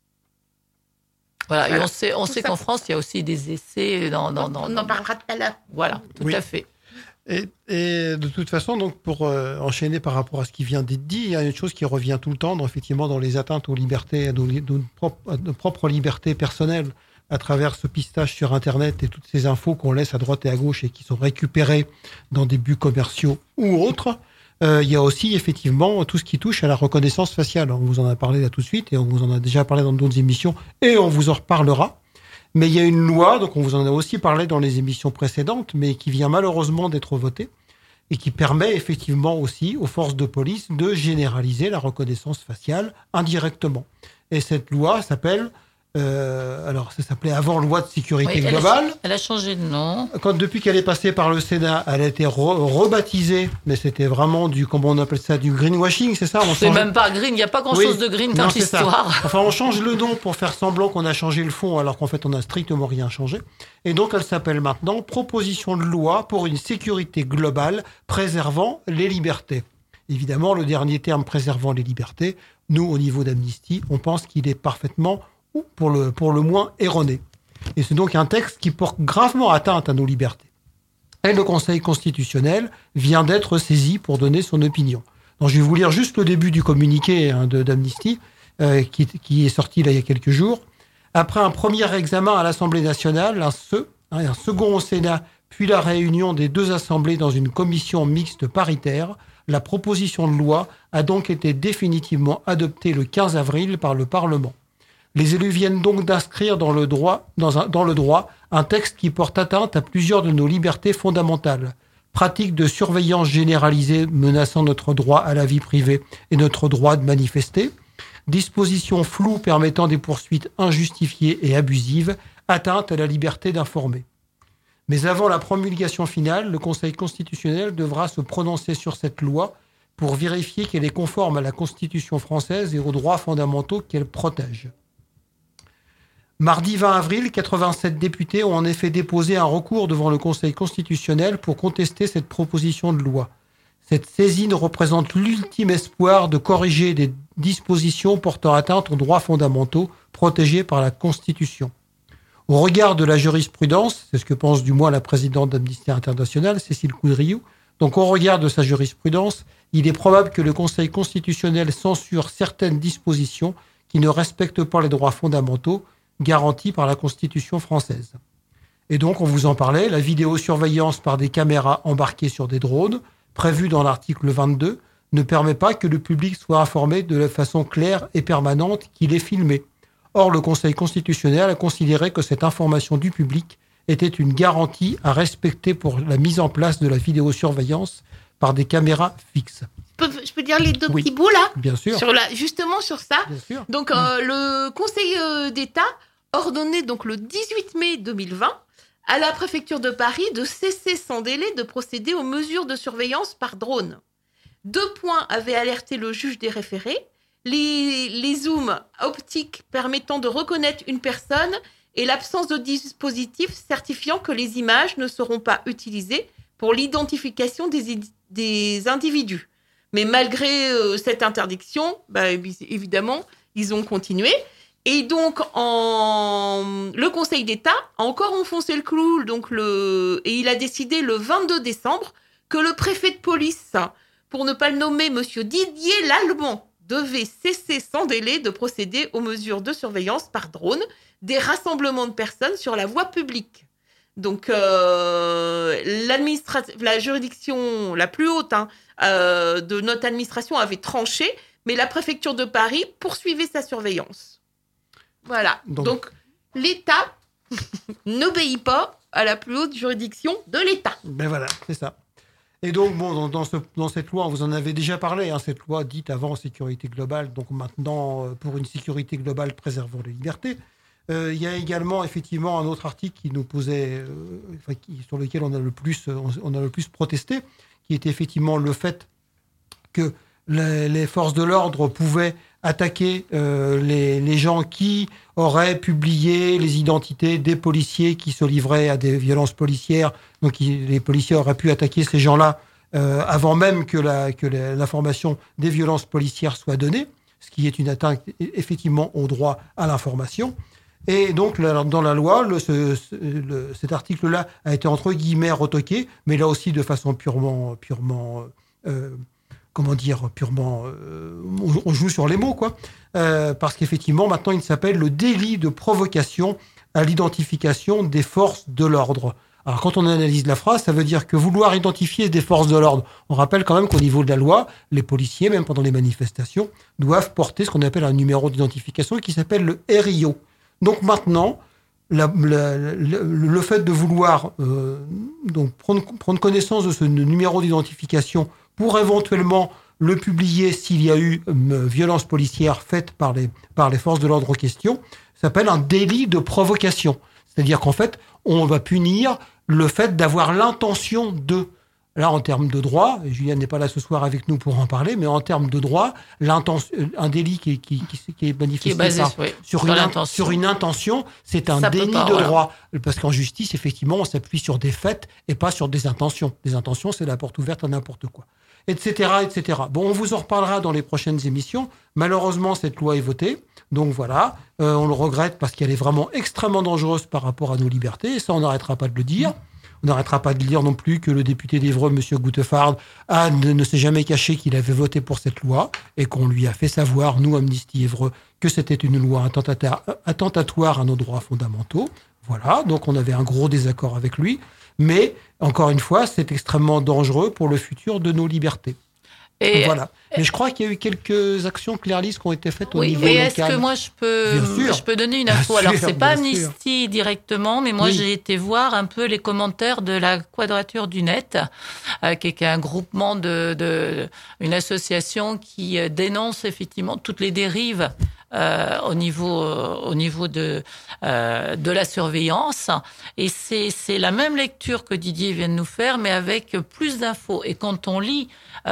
Voilà. Et on sait qu'en France, il y a aussi des essais on en parlera tout à l'heure. Voilà, tout à fait. Et de toute façon, donc pour enchaîner par rapport à ce qui vient d'être dit, il y a une chose qui revient tout le temps, effectivement, dans les atteintes aux libertés, à nos propres libertés personnelles, à travers ce pistage sur Internet et toutes ces infos qu'on laisse à droite et à gauche et qui sont récupérées dans des buts commerciaux ou autres. Il y a aussi effectivement tout ce qui touche à la reconnaissance faciale. On vous en a parlé là tout de suite et on vous en a déjà parlé dans d'autres émissions et on vous en reparlera. Mais il y a une loi, donc on vous en a aussi parlé dans les émissions précédentes, mais qui vient malheureusement d'être votée et qui permet effectivement aussi aux forces de police de généraliser la reconnaissance faciale indirectement. Et cette loi s'appelle... alors, ça s'appelait avant loi de sécurité globale. Elle a changé de nom. Depuis qu'elle est passée par le Sénat, elle a été rebaptisée, mais c'était vraiment comment on appelle ça, du greenwashing, c'est ça? C'est même pas green, il n'y a pas grand-chose de green dans l'histoire. Enfin, on change le nom pour faire semblant qu'on a changé le fond, alors qu'en fait, on n'a strictement rien changé. Et donc, elle s'appelle maintenant Proposition de loi pour une sécurité globale préservant les libertés. Évidemment, le dernier terme, préservant les libertés, nous, au niveau d'Amnesty, on pense qu'il est parfaitement ou pour le moins erroné. Et c'est donc un texte qui porte gravement atteinte à nos libertés. Et le Conseil constitutionnel vient d'être saisi pour donner son opinion. Donc, je vais vous lire juste le début du communiqué d'Amnesty, qui est sorti là, il y a quelques jours. Après un premier examen à l'Assemblée nationale, un second au Sénat, puis la réunion des deux assemblées dans une commission mixte paritaire, la proposition de loi a donc été définitivement adoptée le 15 avril par le Parlement. Les élus viennent donc d'inscrire dans le droit un texte qui porte atteinte à plusieurs de nos libertés fondamentales. Pratique de surveillance généralisée menaçant notre droit à la vie privée et notre droit de manifester. Dispositions floues permettant des poursuites injustifiées et abusives. Atteinte à la liberté d'informer. Mais avant la promulgation finale, le Conseil constitutionnel devra se prononcer sur cette loi pour vérifier qu'elle est conforme à la Constitution française et aux droits fondamentaux qu'elle protège. Mardi 20 avril, 87 députés ont en effet déposé un recours devant le Conseil constitutionnel pour contester cette proposition de loi. Cette saisine représente l'ultime espoir de corriger des dispositions portant atteinte aux droits fondamentaux protégés par la Constitution. Au regard de la jurisprudence, c'est ce que pense du moins la présidente d'Amnesty International, Cécile Coudriou, donc au regard de sa jurisprudence, il est probable que le Conseil constitutionnel censure certaines dispositions qui ne respectent pas les droits fondamentaux garantie par la Constitution française. Et donc, on vous en parlait, la vidéosurveillance par des caméras embarquées sur des drones, prévue dans l'article 22, ne permet pas que le public soit informé de la façon claire et permanente qu'il est filmé. Or, le Conseil constitutionnel a considéré que cette information du public était une garantie à respecter pour la mise en place de la vidéosurveillance par des caméras fixes. Je peux dire les deux petits bouts là? Bien sûr. Justement sur ça. Bien sûr. Donc, le Conseil d'État ordonnait donc le 18 mai 2020 à la préfecture de Paris de cesser sans délai de procéder aux mesures de surveillance par drone. 2 points avaient alerté le juge des référés, les zooms optiques permettant de reconnaître une personne et l'absence de dispositif certifiant que les images ne seront pas utilisées pour l'identification des individus. Mais malgré cette interdiction, évidemment, ils ont continué. Et donc, le Conseil d'État a encore enfoncé le clou, et il a décidé le 22 décembre que le préfet de police, pour ne pas le nommer, monsieur Didier Lallemand, devait cesser sans délai de procéder aux mesures de surveillance par drone des rassemblements de personnes sur la voie publique. Donc, la juridiction la plus haute de notre administration avait tranché, mais la préfecture de Paris poursuivait sa surveillance. Voilà. Donc l'État n'obéit pas à la plus haute juridiction de l'État. Ben voilà, c'est ça. Et donc, bon, dans cette loi, on vous en avait déjà parlé, cette loi dite avant sécurité globale, donc maintenant pour une sécurité globale préservant les libertés. Il y a également effectivement un autre article qui nous posait, sur lequel on a le plus protesté, qui était effectivement le fait que les forces de l'ordre pouvaient attaquer les gens qui auraient publié les identités des policiers qui se livraient à des violences policières. Donc les policiers auraient pu attaquer ces gens-là avant même que l'information des violences policières soit donnée, ce qui est une atteinte effectivement au droit à l'information. Et donc, dans la loi, cet article-là a été entre guillemets retoqué, mais là aussi de façon purement, on joue sur les mots, quoi. Parce qu'effectivement, maintenant, il s'appelle le délit de provocation à l'identification des forces de l'ordre. Alors, quand on analyse la phrase, ça veut dire que vouloir identifier des forces de l'ordre, on rappelle quand même qu'au niveau de la loi, les policiers, même pendant les manifestations, doivent porter ce qu'on appelle un numéro d'identification qui s'appelle le RIO. Donc maintenant, le fait de vouloir donc prendre connaissance de ce numéro d'identification pour éventuellement le publier s'il y a eu violence policière faite par les forces de l'ordre en question, s'appelle un délit de provocation. C'est-à-dire qu'en fait, on va punir le fait d'avoir l'intention de... Là, en termes de droit, et Julien n'est pas là ce soir avec nous pour en parler, mais en termes de droit, un délit qui est manifesté basé, sur une intention, c'est un déni de droit. Parce qu'en justice, effectivement, on s'appuie sur des faits et pas sur des intentions. Des intentions, c'est la porte ouverte à n'importe quoi. Etc., etc. Bon, on vous en reparlera dans les prochaines émissions. Malheureusement, cette loi est votée. Donc voilà, on le regrette parce qu'elle est vraiment extrêmement dangereuse par rapport à nos libertés. Et ça, on n'arrêtera pas de le dire. On n'arrêtera pas de dire non plus que le député d'Évreux, M. Goutefard, ne s'est jamais caché qu'il avait voté pour cette loi et qu'on lui a fait savoir, nous, Amnesty Évreux, que c'était une loi attentatoire à nos droits fondamentaux. Voilà, donc on avait un gros désaccord avec lui. Mais, encore une fois, c'est extrêmement dangereux pour le futur de nos libertés. Et voilà. Mais je crois qu'il y a eu quelques actions Claire-Lise qui ont été faites au niveau local. Oui, est-ce que moi je peux donner une info? Alors c'est pas Amnesty directement, mais moi j'ai été voir un peu les commentaires de la Quadrature du Net, qui est un groupement une association qui dénonce effectivement toutes les dérives au niveau de la surveillance. Et c'est la même lecture que Didier vient de nous faire, mais avec plus d'infos. Et quand on lit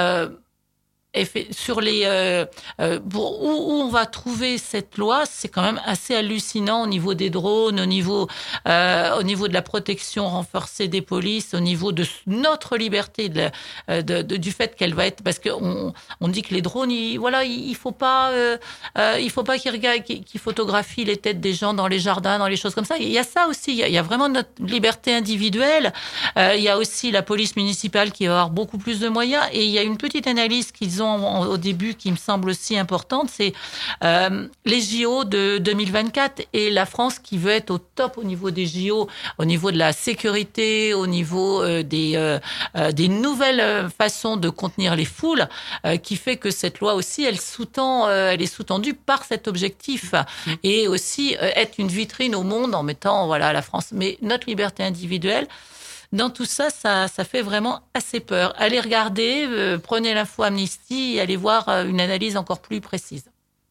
sur les où on va trouver cette loi, c'est quand même assez hallucinant au niveau des drones, au niveau de la protection renforcée des polices, au niveau de notre liberté, du fait qu'elle va être, parce que on dit que les drones, il faut pas qu'ils photographient les têtes des gens dans les jardins, dans les choses comme ça. Il y a ça aussi, il y a vraiment notre liberté individuelle. Il y a aussi la police municipale qui va avoir beaucoup plus de moyens, et il y a une petite analyse qu'ils ont au début qui me semble aussi importante, c'est les JO de 2024 et la France qui veut être au top au niveau des JO, au niveau de la sécurité, au niveau des nouvelles façons de contenir les foules, qui fait que cette loi aussi, elle est sous-tendue par cet objectif, et aussi être une vitrine au monde en mettant la France. Mais notre liberté individuelle, dans tout ça, ça fait vraiment assez peur. Allez regarder, prenez l'info Amnesty et allez voir une analyse encore plus précise.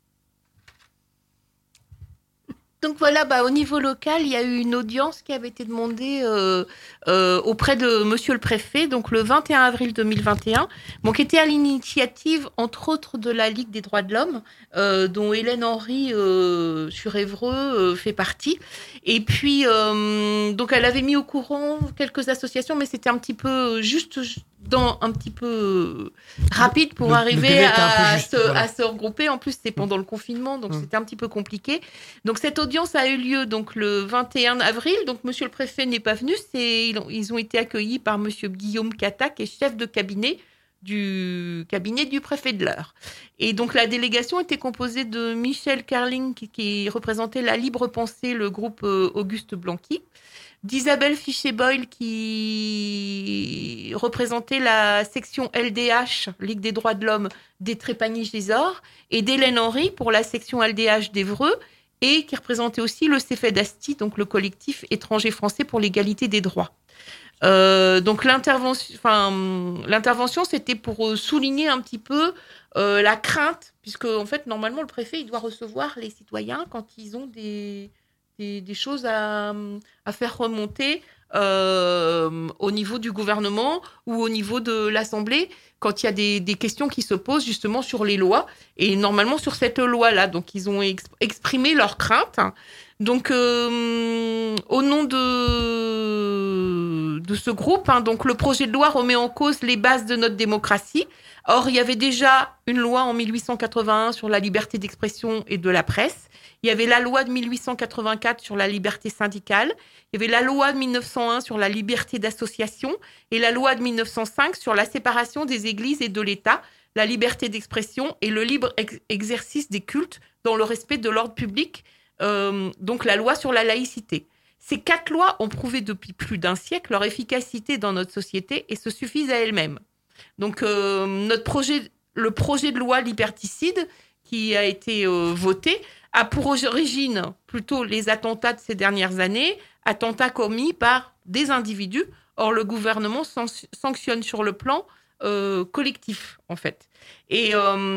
Donc voilà, au niveau local, il y a eu une audience qui avait été demandée auprès de Monsieur le Préfet, donc le 21 avril 2021, qui était à l'initiative, entre autres, de la Ligue des droits de l'homme, dont Hélène Henry sur Évreux fait partie. Et puis, donc elle avait mis au courant quelques associations, mais c'était un petit peu un petit peu rapide pour arriver à se regrouper. En plus, c'était pendant le confinement, donc c'était un petit peu compliqué. Donc cette audience a eu lieu donc le 21 avril. Donc Monsieur le Préfet n'est pas venu. Ils ont été accueillis par Monsieur Guillaume Cata, qui est chef de cabinet du préfet de l'Eure. Et donc la délégation était composée de Michel Carling, qui représentait la Libre Pensée, le groupe Auguste Blanqui, d'Isabelle Fichet-Boyle, qui représentait la section LDH, Ligue des droits de l'homme, des Trépaniches-des-Ors, et d'Hélène Henry pour la section LDH d'Évreux, et qui représentait aussi le CEFED-ASTI, donc le collectif étranger français pour l'égalité des droits. Donc l'intervention, c'était pour souligner un petit peu la crainte, puisque en fait normalement le préfet il doit recevoir les citoyens quand ils ont des des choses à faire remonter au niveau du gouvernement ou au niveau de l'Assemblée quand il y a des questions qui se posent justement sur les lois et normalement sur cette loi-là. Donc, ils ont exprimé leurs craintes. Donc, au nom de ce groupe, donc le projet de loi remet en cause les bases de notre démocratie. Or, il y avait déjà une loi en 1881 sur la liberté d'expression et de la presse. Il y avait la loi de 1884 sur la liberté syndicale. Il y avait la loi de 1901 sur la liberté d'association et la loi de 1905 sur la séparation des églises et de l'État, la liberté d'expression et le libre exercice des cultes dans le respect de l'ordre public, donc la loi sur la laïcité. Ces 4 lois ont prouvé depuis plus d'un siècle leur efficacité dans notre société et se suffisent à elles-mêmes. Donc, le projet de loi liberticide qui a été voté a pour origine plutôt les attentats de ces dernières années, attentats commis par des individus. Or, le gouvernement sanctionne sur le plan collectif, en fait. Et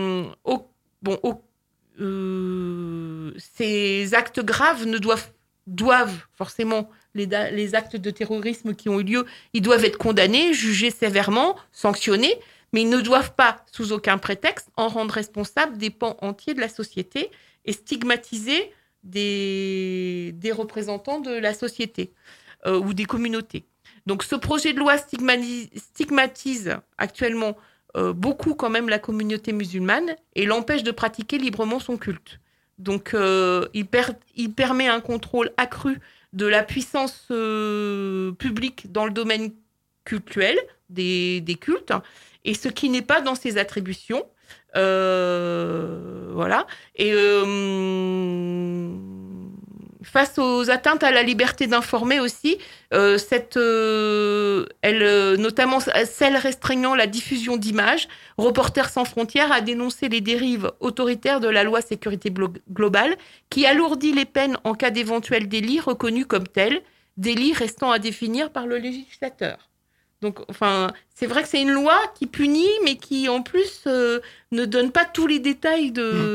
ces actes graves doivent forcément, les actes de terrorisme qui ont eu lieu, ils doivent être condamnés, jugés sévèrement, sanctionnés, mais ils ne doivent pas, sous aucun prétexte, en rendre responsables des pans entiers de la société et stigmatiser des représentants de la société ou des communautés. Donc ce projet de loi stigmatise actuellement beaucoup quand même la communauté musulmane et l'empêche de pratiquer librement son culte. Donc il permet un contrôle accru de la puissance publique dans le domaine cultuel des cultes, et ce qui n'est pas dans ses attributions. Voilà. Et face aux atteintes à la liberté d'informer aussi, notamment celle restreignant la diffusion d'images, Reporters sans frontières a dénoncé les dérives autoritaires de la loi sécurité globale qui alourdit les peines en cas d'éventuel délit reconnu comme tel, délit restant à définir par le législateur. Donc, c'est vrai que c'est une loi qui punit, mais qui, en plus, ne donne pas tous les détails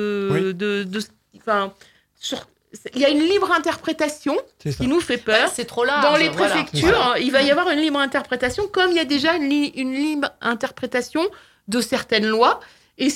il y a une libre interprétation qui nous fait peur. C'est trop large. Dans les préfectures, il va y avoir une libre interprétation, comme il y a déjà une libre interprétation de certaines lois. Et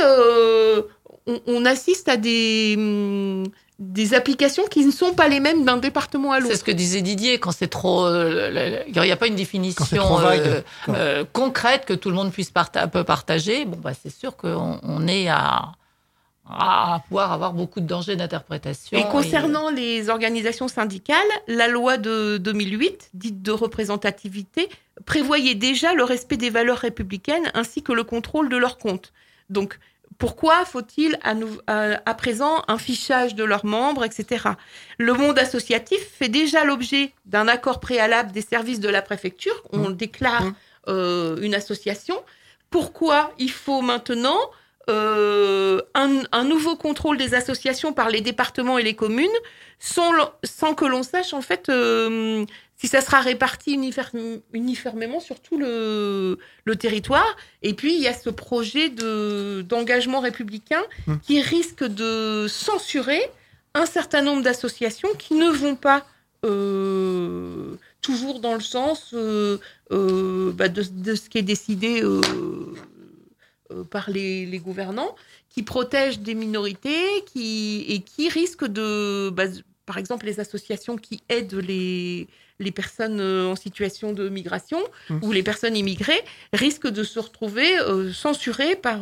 on assiste à des applications qui ne sont pas les mêmes d'un département à l'autre. C'est ce que disait Didier, quand c'est trop... il n'y a pas une définition concrète que tout le monde peut partager. C'est sûr qu'on est à pouvoir avoir beaucoup de dangers d'interprétation. Et concernant les organisations syndicales, la loi de 2008, dite de représentativité, prévoyait déjà le respect des valeurs républicaines ainsi que le contrôle de leurs comptes. Donc, pourquoi faut-il à présent un fichage de leurs membres, etc. Le monde associatif fait déjà l'objet d'un accord préalable des services de la préfecture. On déclare une association. Pourquoi il faut maintenant un nouveau contrôle des associations par les départements et les communes sans que l'on sache en fait si ça sera réparti uniformément sur tout le territoire. Et puis il y a ce projet d'engagement républicain qui risque de censurer un certain nombre d'associations qui ne vont pas toujours dans le sens de ce qui est décidé par les gouvernants, qui protègent des minorités et qui risquent de... par exemple, les associations qui aident les personnes en situation de migration ou les personnes immigrées risquent de se retrouver censurées par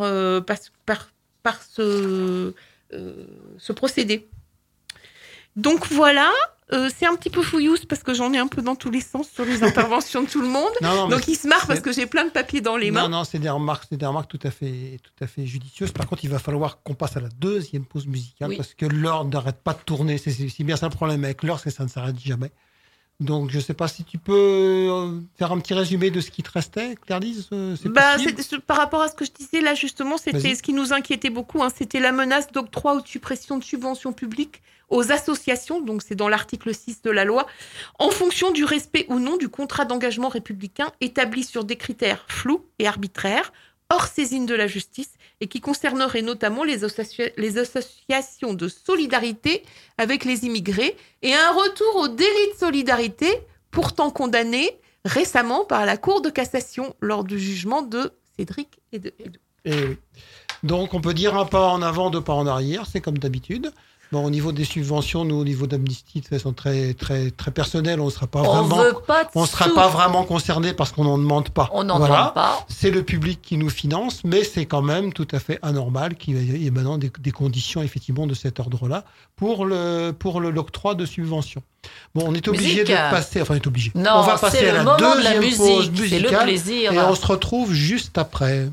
ce procédé. Donc voilà, c'est un petit peu fouillousse parce que j'en ai un peu dans tous les sens sur les interventions de tout le monde. Donc il se marre parce que j'ai plein de papiers dans les mains. Non, c'est des remarques tout à fait judicieuses. Par contre, il va falloir qu'on passe à la deuxième pause musicale parce que l'heure n'arrête pas de tourner. C'est bien ça le problème avec l'heure, c'est que ça ne s'arrête jamais. Donc je ne sais pas si tu peux faire un petit résumé de ce qui te restait, Claire-Lise. Par rapport à ce que je disais là justement, c'était ce qui nous inquiétait beaucoup. C'était la menace d'octroi ou de suppression de subventions publiques aux associations, donc c'est dans l'article 6 de la loi, en fonction du respect ou non du contrat d'engagement républicain établi sur des critères flous et arbitraires, hors saisine de la justice et qui concernerait notamment les associations de solidarité avec les immigrés et un retour au délit de solidarité pourtant condamné récemment par la Cour de cassation lors du jugement de Cédric Edou. Et oui. Donc on peut dire un pas en avant, 2 pas en arrière, c'est comme d'habitude. Bon, au niveau des subventions, nous, au niveau d'Amnesty, de façon très, très, très personnelle, on ne sera pas vraiment concerné parce qu'on n'en demande pas. On n'en demande pas. C'est le public qui nous finance, mais c'est quand même tout à fait anormal qu'il y ait maintenant des conditions, effectivement, de cet ordre-là pour l'octroi de subventions. Bon, on est obligé de passer, enfin, on est obligé. Non, on va passer à la deuxième pause musicale. C'est le plaisir. Et on se retrouve juste après.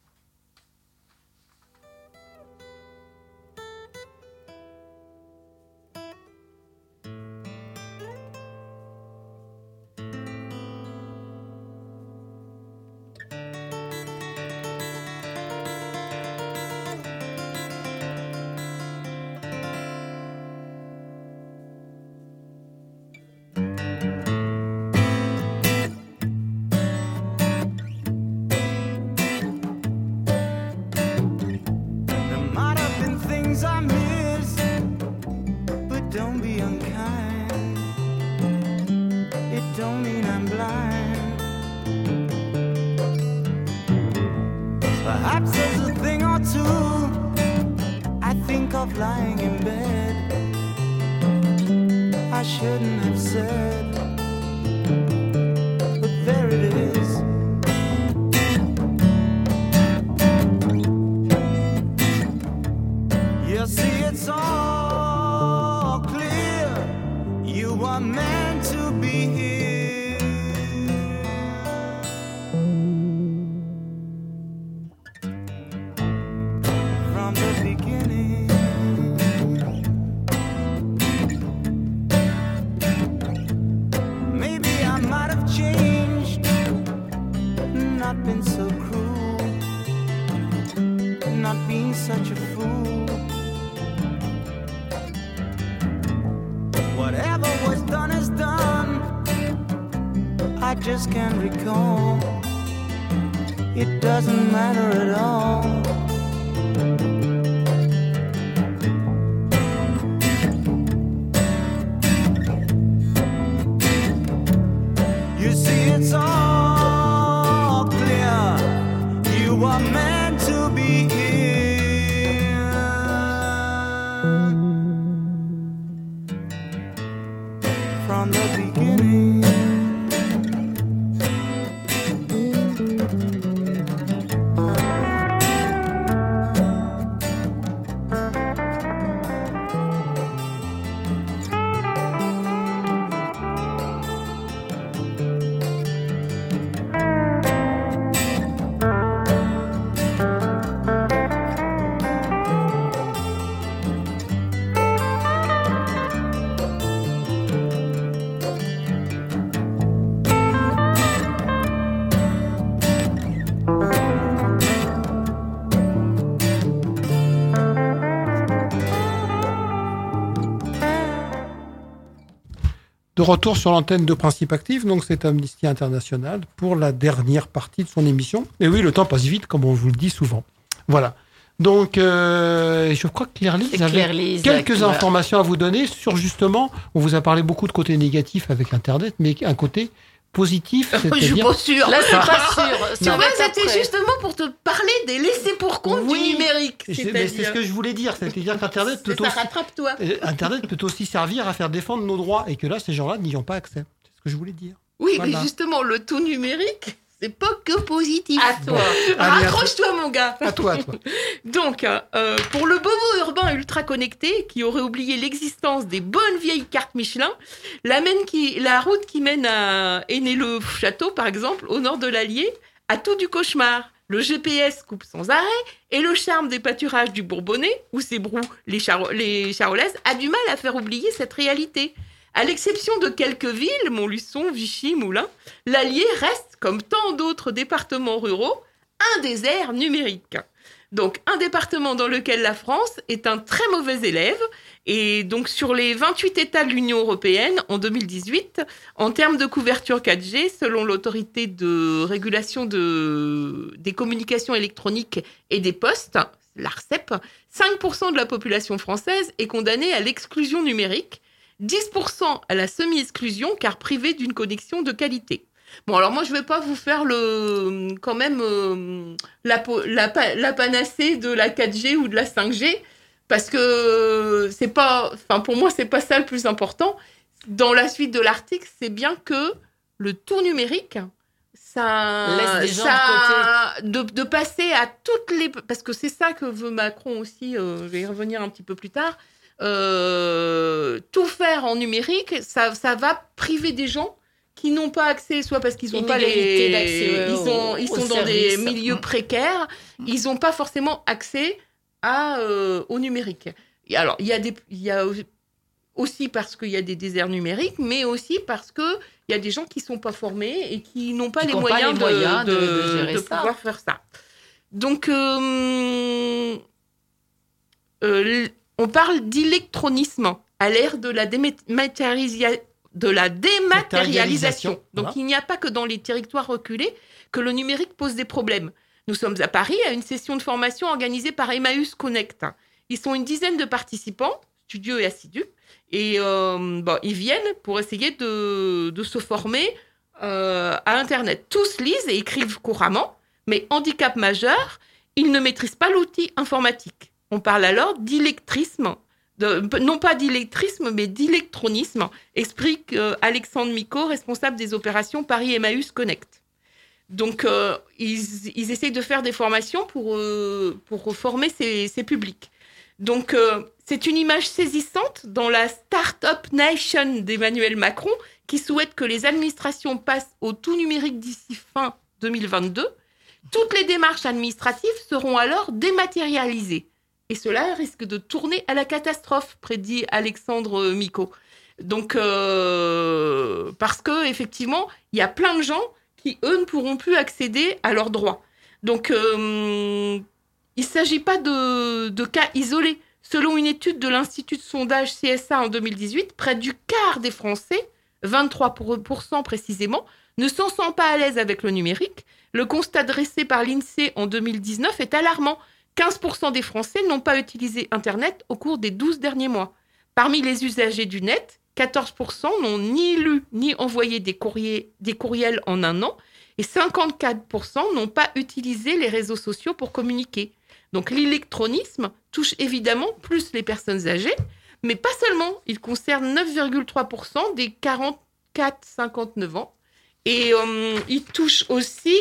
De retour sur l'antenne de Principe Actif, donc c'est Amnesty International pour la dernière partie de son émission. Et oui, le temps passe vite, comme on vous le dit souvent. Voilà. Donc, je crois que Claire-Lise avait quelques informations à vous donner sur justement, on vous a parlé beaucoup de côté négatif avec Internet, mais un côté positif. Je suis pas sûre. Là, c'est pas sûr. C'était justement pour te parler des laissés pour compte du numérique. Mais c'est ce que je voulais dire. C'est-à-dire qu'Internet peut aussi... rattrape-toi. Internet peut aussi servir à faire défendre nos droits et que là, ces gens-là n'y ont pas accès. C'est ce que je voulais dire. Oui, voilà. Mais justement, le tout numérique, c'est pas que positif. À toi. Bon. Raccroche-toi, mon gars. À toi. Donc, pour le bobo urbain ultra connecté qui aurait oublié l'existence des bonnes vieilles cartes Michelin, la route qui mène à Aîné-le-Château, par exemple, au nord de l'Allier, a tout du cauchemar. Le GPS coupe sans arrêt et le charme des pâturages du Bourbonnais, où s'ébrouent les Charolaises, a du mal à faire oublier cette réalité. À l'exception de quelques villes, Montluçon, Vichy, Moulins, l'Allier reste, comme tant d'autres départements ruraux, un désert numérique. Donc, un département dans lequel la France est un très mauvais élève. Et donc, sur les 28 États de l'Union européenne, en 2018, en termes de couverture 4G, selon l'autorité de régulation des communications électroniques et des postes, l'ARCEP, 5% de la population française est condamnée à l'exclusion numérique, 10% à la semi-exclusion car privée d'une connexion de qualité. Bon, alors moi, je ne vais pas vous faire la panacée de la 4G ou de la 5G, parce que pour moi, c'est pas ça le plus important. Dans la suite de l'article, c'est bien que le tout numérique, ça laisse des gens de côté. De passer à toutes les... Parce que c'est ça que veut Macron aussi, je vais y revenir un petit peu plus tard, tout faire en numérique, ça va priver des gens qui n'ont pas accès, soit parce qu'ils n'ont pas ils sont dans des milieux précaires, ils n'ont pas forcément accès au numérique. Et alors, il y a aussi parce qu'il y a des déserts numériques, mais aussi parce qu'il y a des gens qui ne sont pas formés et qui n'ont pas les moyens de pouvoir faire ça. Donc, on parle d'électronisme à l'ère de la dématérialisation. Donc, il n'y a pas que dans les territoires reculés que le numérique pose des problèmes. Nous sommes à Paris à une session de formation organisée par Emmaüs Connect. Ils sont une dizaine de participants, studieux et assidus, et ils viennent pour essayer de se former à Internet. Tous lisent et écrivent couramment, mais handicap majeur, ils ne maîtrisent pas l'outil informatique. On parle alors d'illettrisme, non pas d'illettrisme, mais d'électronisme, explique Alexandre Micot, responsable des opérations Paris Emmaüs Connect. Donc, ils essayent de faire des formations pour former ces publics. Donc, c'est une image saisissante dans la Start-up Nation d'Emmanuel Macron, qui souhaite que les administrations passent au tout numérique d'ici fin 2022. Toutes les démarches administratives seront alors dématérialisées. Et cela risque de tourner à la catastrophe, prédit Alexandre Micot. Donc, parce que effectivement, il y a plein de gens qui, eux, ne pourront plus accéder à leurs droits. Donc, il ne s'agit pas de cas isolés. Selon une étude de l'Institut de sondage CSA en 2018, près du quart des Français, 23% précisément, ne s'en sent pas à l'aise avec le numérique. Le constat dressé par l'INSEE en 2019 est alarmant. 15% des Français n'ont pas utilisé Internet au cours des 12 derniers mois. Parmi les usagers du net, 14% n'ont ni lu ni envoyé des courriels en un an et 54% n'ont pas utilisé les réseaux sociaux pour communiquer. Donc l'électronisme touche évidemment plus les personnes âgées, mais pas seulement. Il concerne 9,3% des 44-59 ans. Et il touche aussi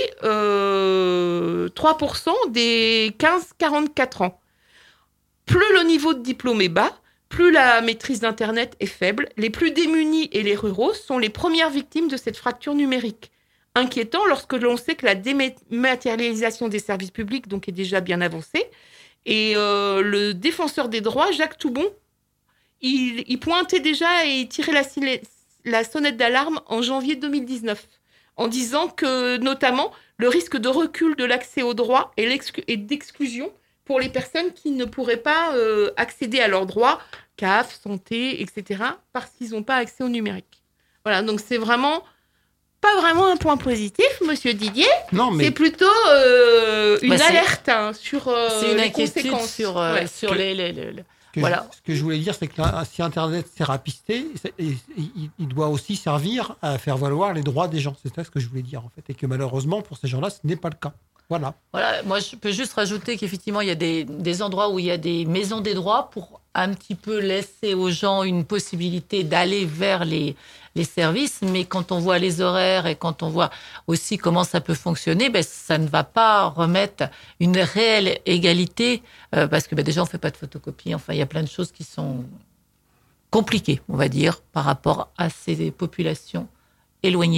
3% des 15-44 ans. Plus le niveau de diplôme est bas, plus la maîtrise d'Internet est faible. Les plus démunis et les ruraux sont les premières victimes de cette fracture numérique. Inquiétant lorsque l'on sait que la dématérialisation des services publics donc, est déjà bien avancée. Et le défenseur des droits, Jacques Toubon, il pointait déjà et tirait la sonnette d'alarme en janvier 2019, en disant que, notamment, le risque de recul de l'accès aux droits et d'exclusion pour les personnes qui ne pourraient pas accéder à leurs droits, CAF, santé, etc., parce qu'ils n'ont pas accès au numérique. Voilà, donc c'est vraiment pas vraiment un point positif, monsieur Didier. Non, mais... C'est plutôt une alerte sur c'est une les inquiétude conséquences. sur Voilà. Ce que je voulais dire, c'est que là, si Internet sert à pister, il doit aussi servir à faire valoir les droits des gens. C'est ça ce que je voulais dire, en fait. Et que malheureusement, pour ces gens-là, ce n'est pas le cas. Voilà. Moi, je peux juste rajouter qu'effectivement, il y a des endroits où il y a des maisons des droits pour un petit peu laisser aux gens une possibilité d'aller vers les services. Mais quand on voit les horaires et quand on voit aussi comment ça peut fonctionner, ça ne va pas remettre une réelle égalité parce que déjà, on ne fait pas de photocopie. Enfin, il y a plein de choses qui sont compliquées, on va dire, par rapport à ces populations éloignées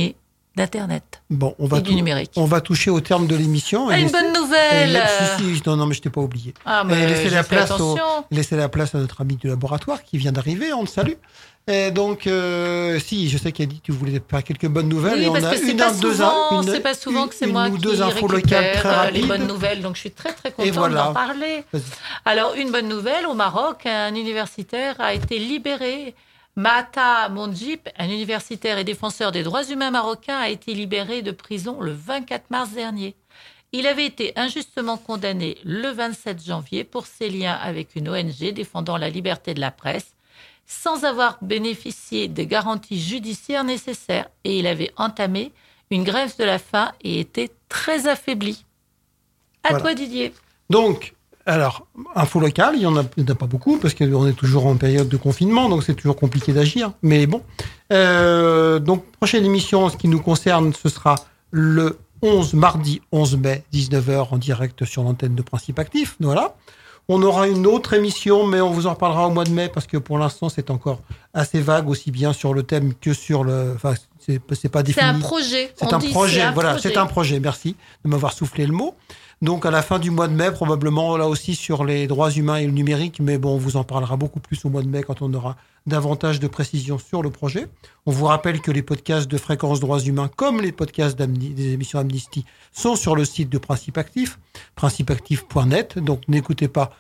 d'Internet. Bon, du numérique. On va toucher au terme de l'émission. Une bonne nouvelle. Non, mais je t'ai pas oublié. Laissez la place à notre ami du laboratoire qui vient d'arriver. On le salue. Et donc, je sais qu'Adi, tu voulais faire quelques bonnes nouvelles. Oui, et on parce a que c'est pas souvent que c'est moi qui infos locales très rapides. Les bonnes nouvelles. Donc, je suis très, très contente d'en parler. Vas-y. Alors, une bonne nouvelle, au Maroc, un universitaire a été libéré. Mahta Mondjib, un universitaire et défenseur des droits humains marocain, a été libéré de prison le 24 mars dernier. Il avait été injustement condamné le 27 janvier pour ses liens avec une ONG défendant la liberté de la presse, sans avoir bénéficié des garanties judiciaires nécessaires, et il avait entamé une grève de la faim et était très affaibli. À toi, Didier. Donc, alors, info locale, il n'y en a pas beaucoup, parce qu'on est toujours en période de confinement, donc c'est toujours compliqué d'agir. Mais bon. Donc, prochaine émission, en ce qui nous concerne, ce sera le mardi 11 mai, 19h, en direct sur l'antenne de Principe Actif. Voilà. On aura une autre émission, mais on vous en reparlera au mois de mai, parce que pour l'instant, c'est encore assez vague, aussi bien sur le thème que sur le... Enfin, c'est pas défini. C'est un projet. C'est un projet. Merci de m'avoir soufflé le mot. Donc, à la fin du mois de mai, probablement, là aussi, sur les droits humains et le numérique. Mais bon, on vous en parlera beaucoup plus au mois de mai quand on aura davantage de précisions sur le projet. On vous rappelle que les podcasts de Fréquence Droits Humains, comme les podcasts des émissions Amnesty, sont sur le site de Principe Actif, principeactif.net. Donc, n'hésitez pas.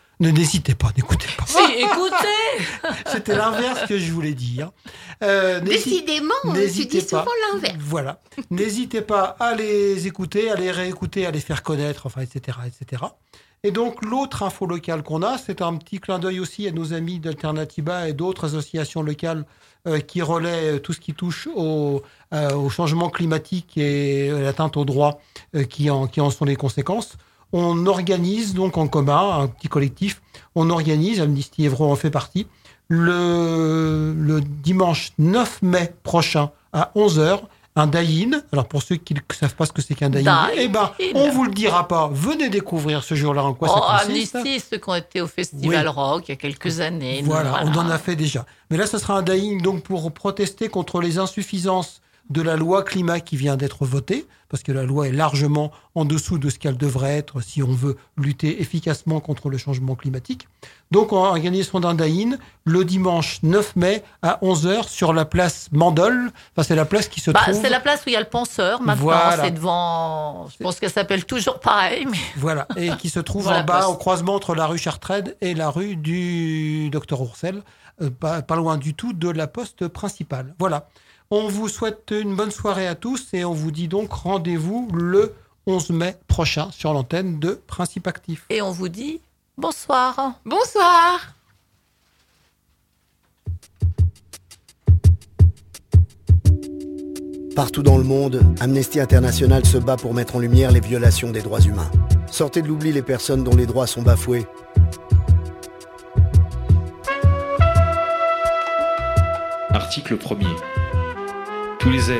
Si, écoutez. C'était l'inverse que je voulais dire. Décidément, tu dis souvent l'inverse. Voilà. N'hésitez pas à les écouter, à les réécouter, à les faire connaître, enfin, etc., etc. Et donc, l'autre info locale qu'on a, c'est un petit clin d'œil aussi à nos amis d'Alternativa et d'autres associations locales qui relaient tout ce qui touche au changement climatique et à l'atteinte aux droits qui en sont les conséquences. On organise donc en commun, un petit collectif, Amnesty Évron en fait partie, le dimanche 9 mai prochain à 11h, un die-in. Alors pour ceux qui ne savent pas ce que c'est qu'un die-in, on ne vous le dira pas. Venez découvrir ce jour-là en quoi ça consiste. Amnesty, ceux qui ont été au Festival Rock il y a quelques années. Voilà, on en a fait déjà. Mais là, ce sera un die-in donc pour protester contre les insuffisances de la loi climat qui vient d'être votée, parce que la loi est largement en dessous de ce qu'elle devrait être si on veut lutter efficacement contre le changement climatique. Donc, on organise un die-in le dimanche 9 mai à 11h sur la place Mandol. Enfin, c'est la place qui se trouve... C'est la place où il y a le penseur. Maintenant, c'est devant... Je pense qu'elle s'appelle toujours pareil. Mais... Voilà, et qui se trouve en bas, au croisement entre la rue Chartrede et la rue du Docteur Oursel, pas loin du tout de la poste principale. Voilà. On vous souhaite une bonne soirée à tous et on vous dit donc rendez-vous le 11 mai prochain sur l'antenne de Principe Actif. Et on vous dit bonsoir. Bonsoir. Partout dans le monde, Amnesty International se bat pour mettre en lumière les violations des droits humains. Sortez de l'oubli les personnes dont les droits sont bafoués. Article 1er. Tous les êtres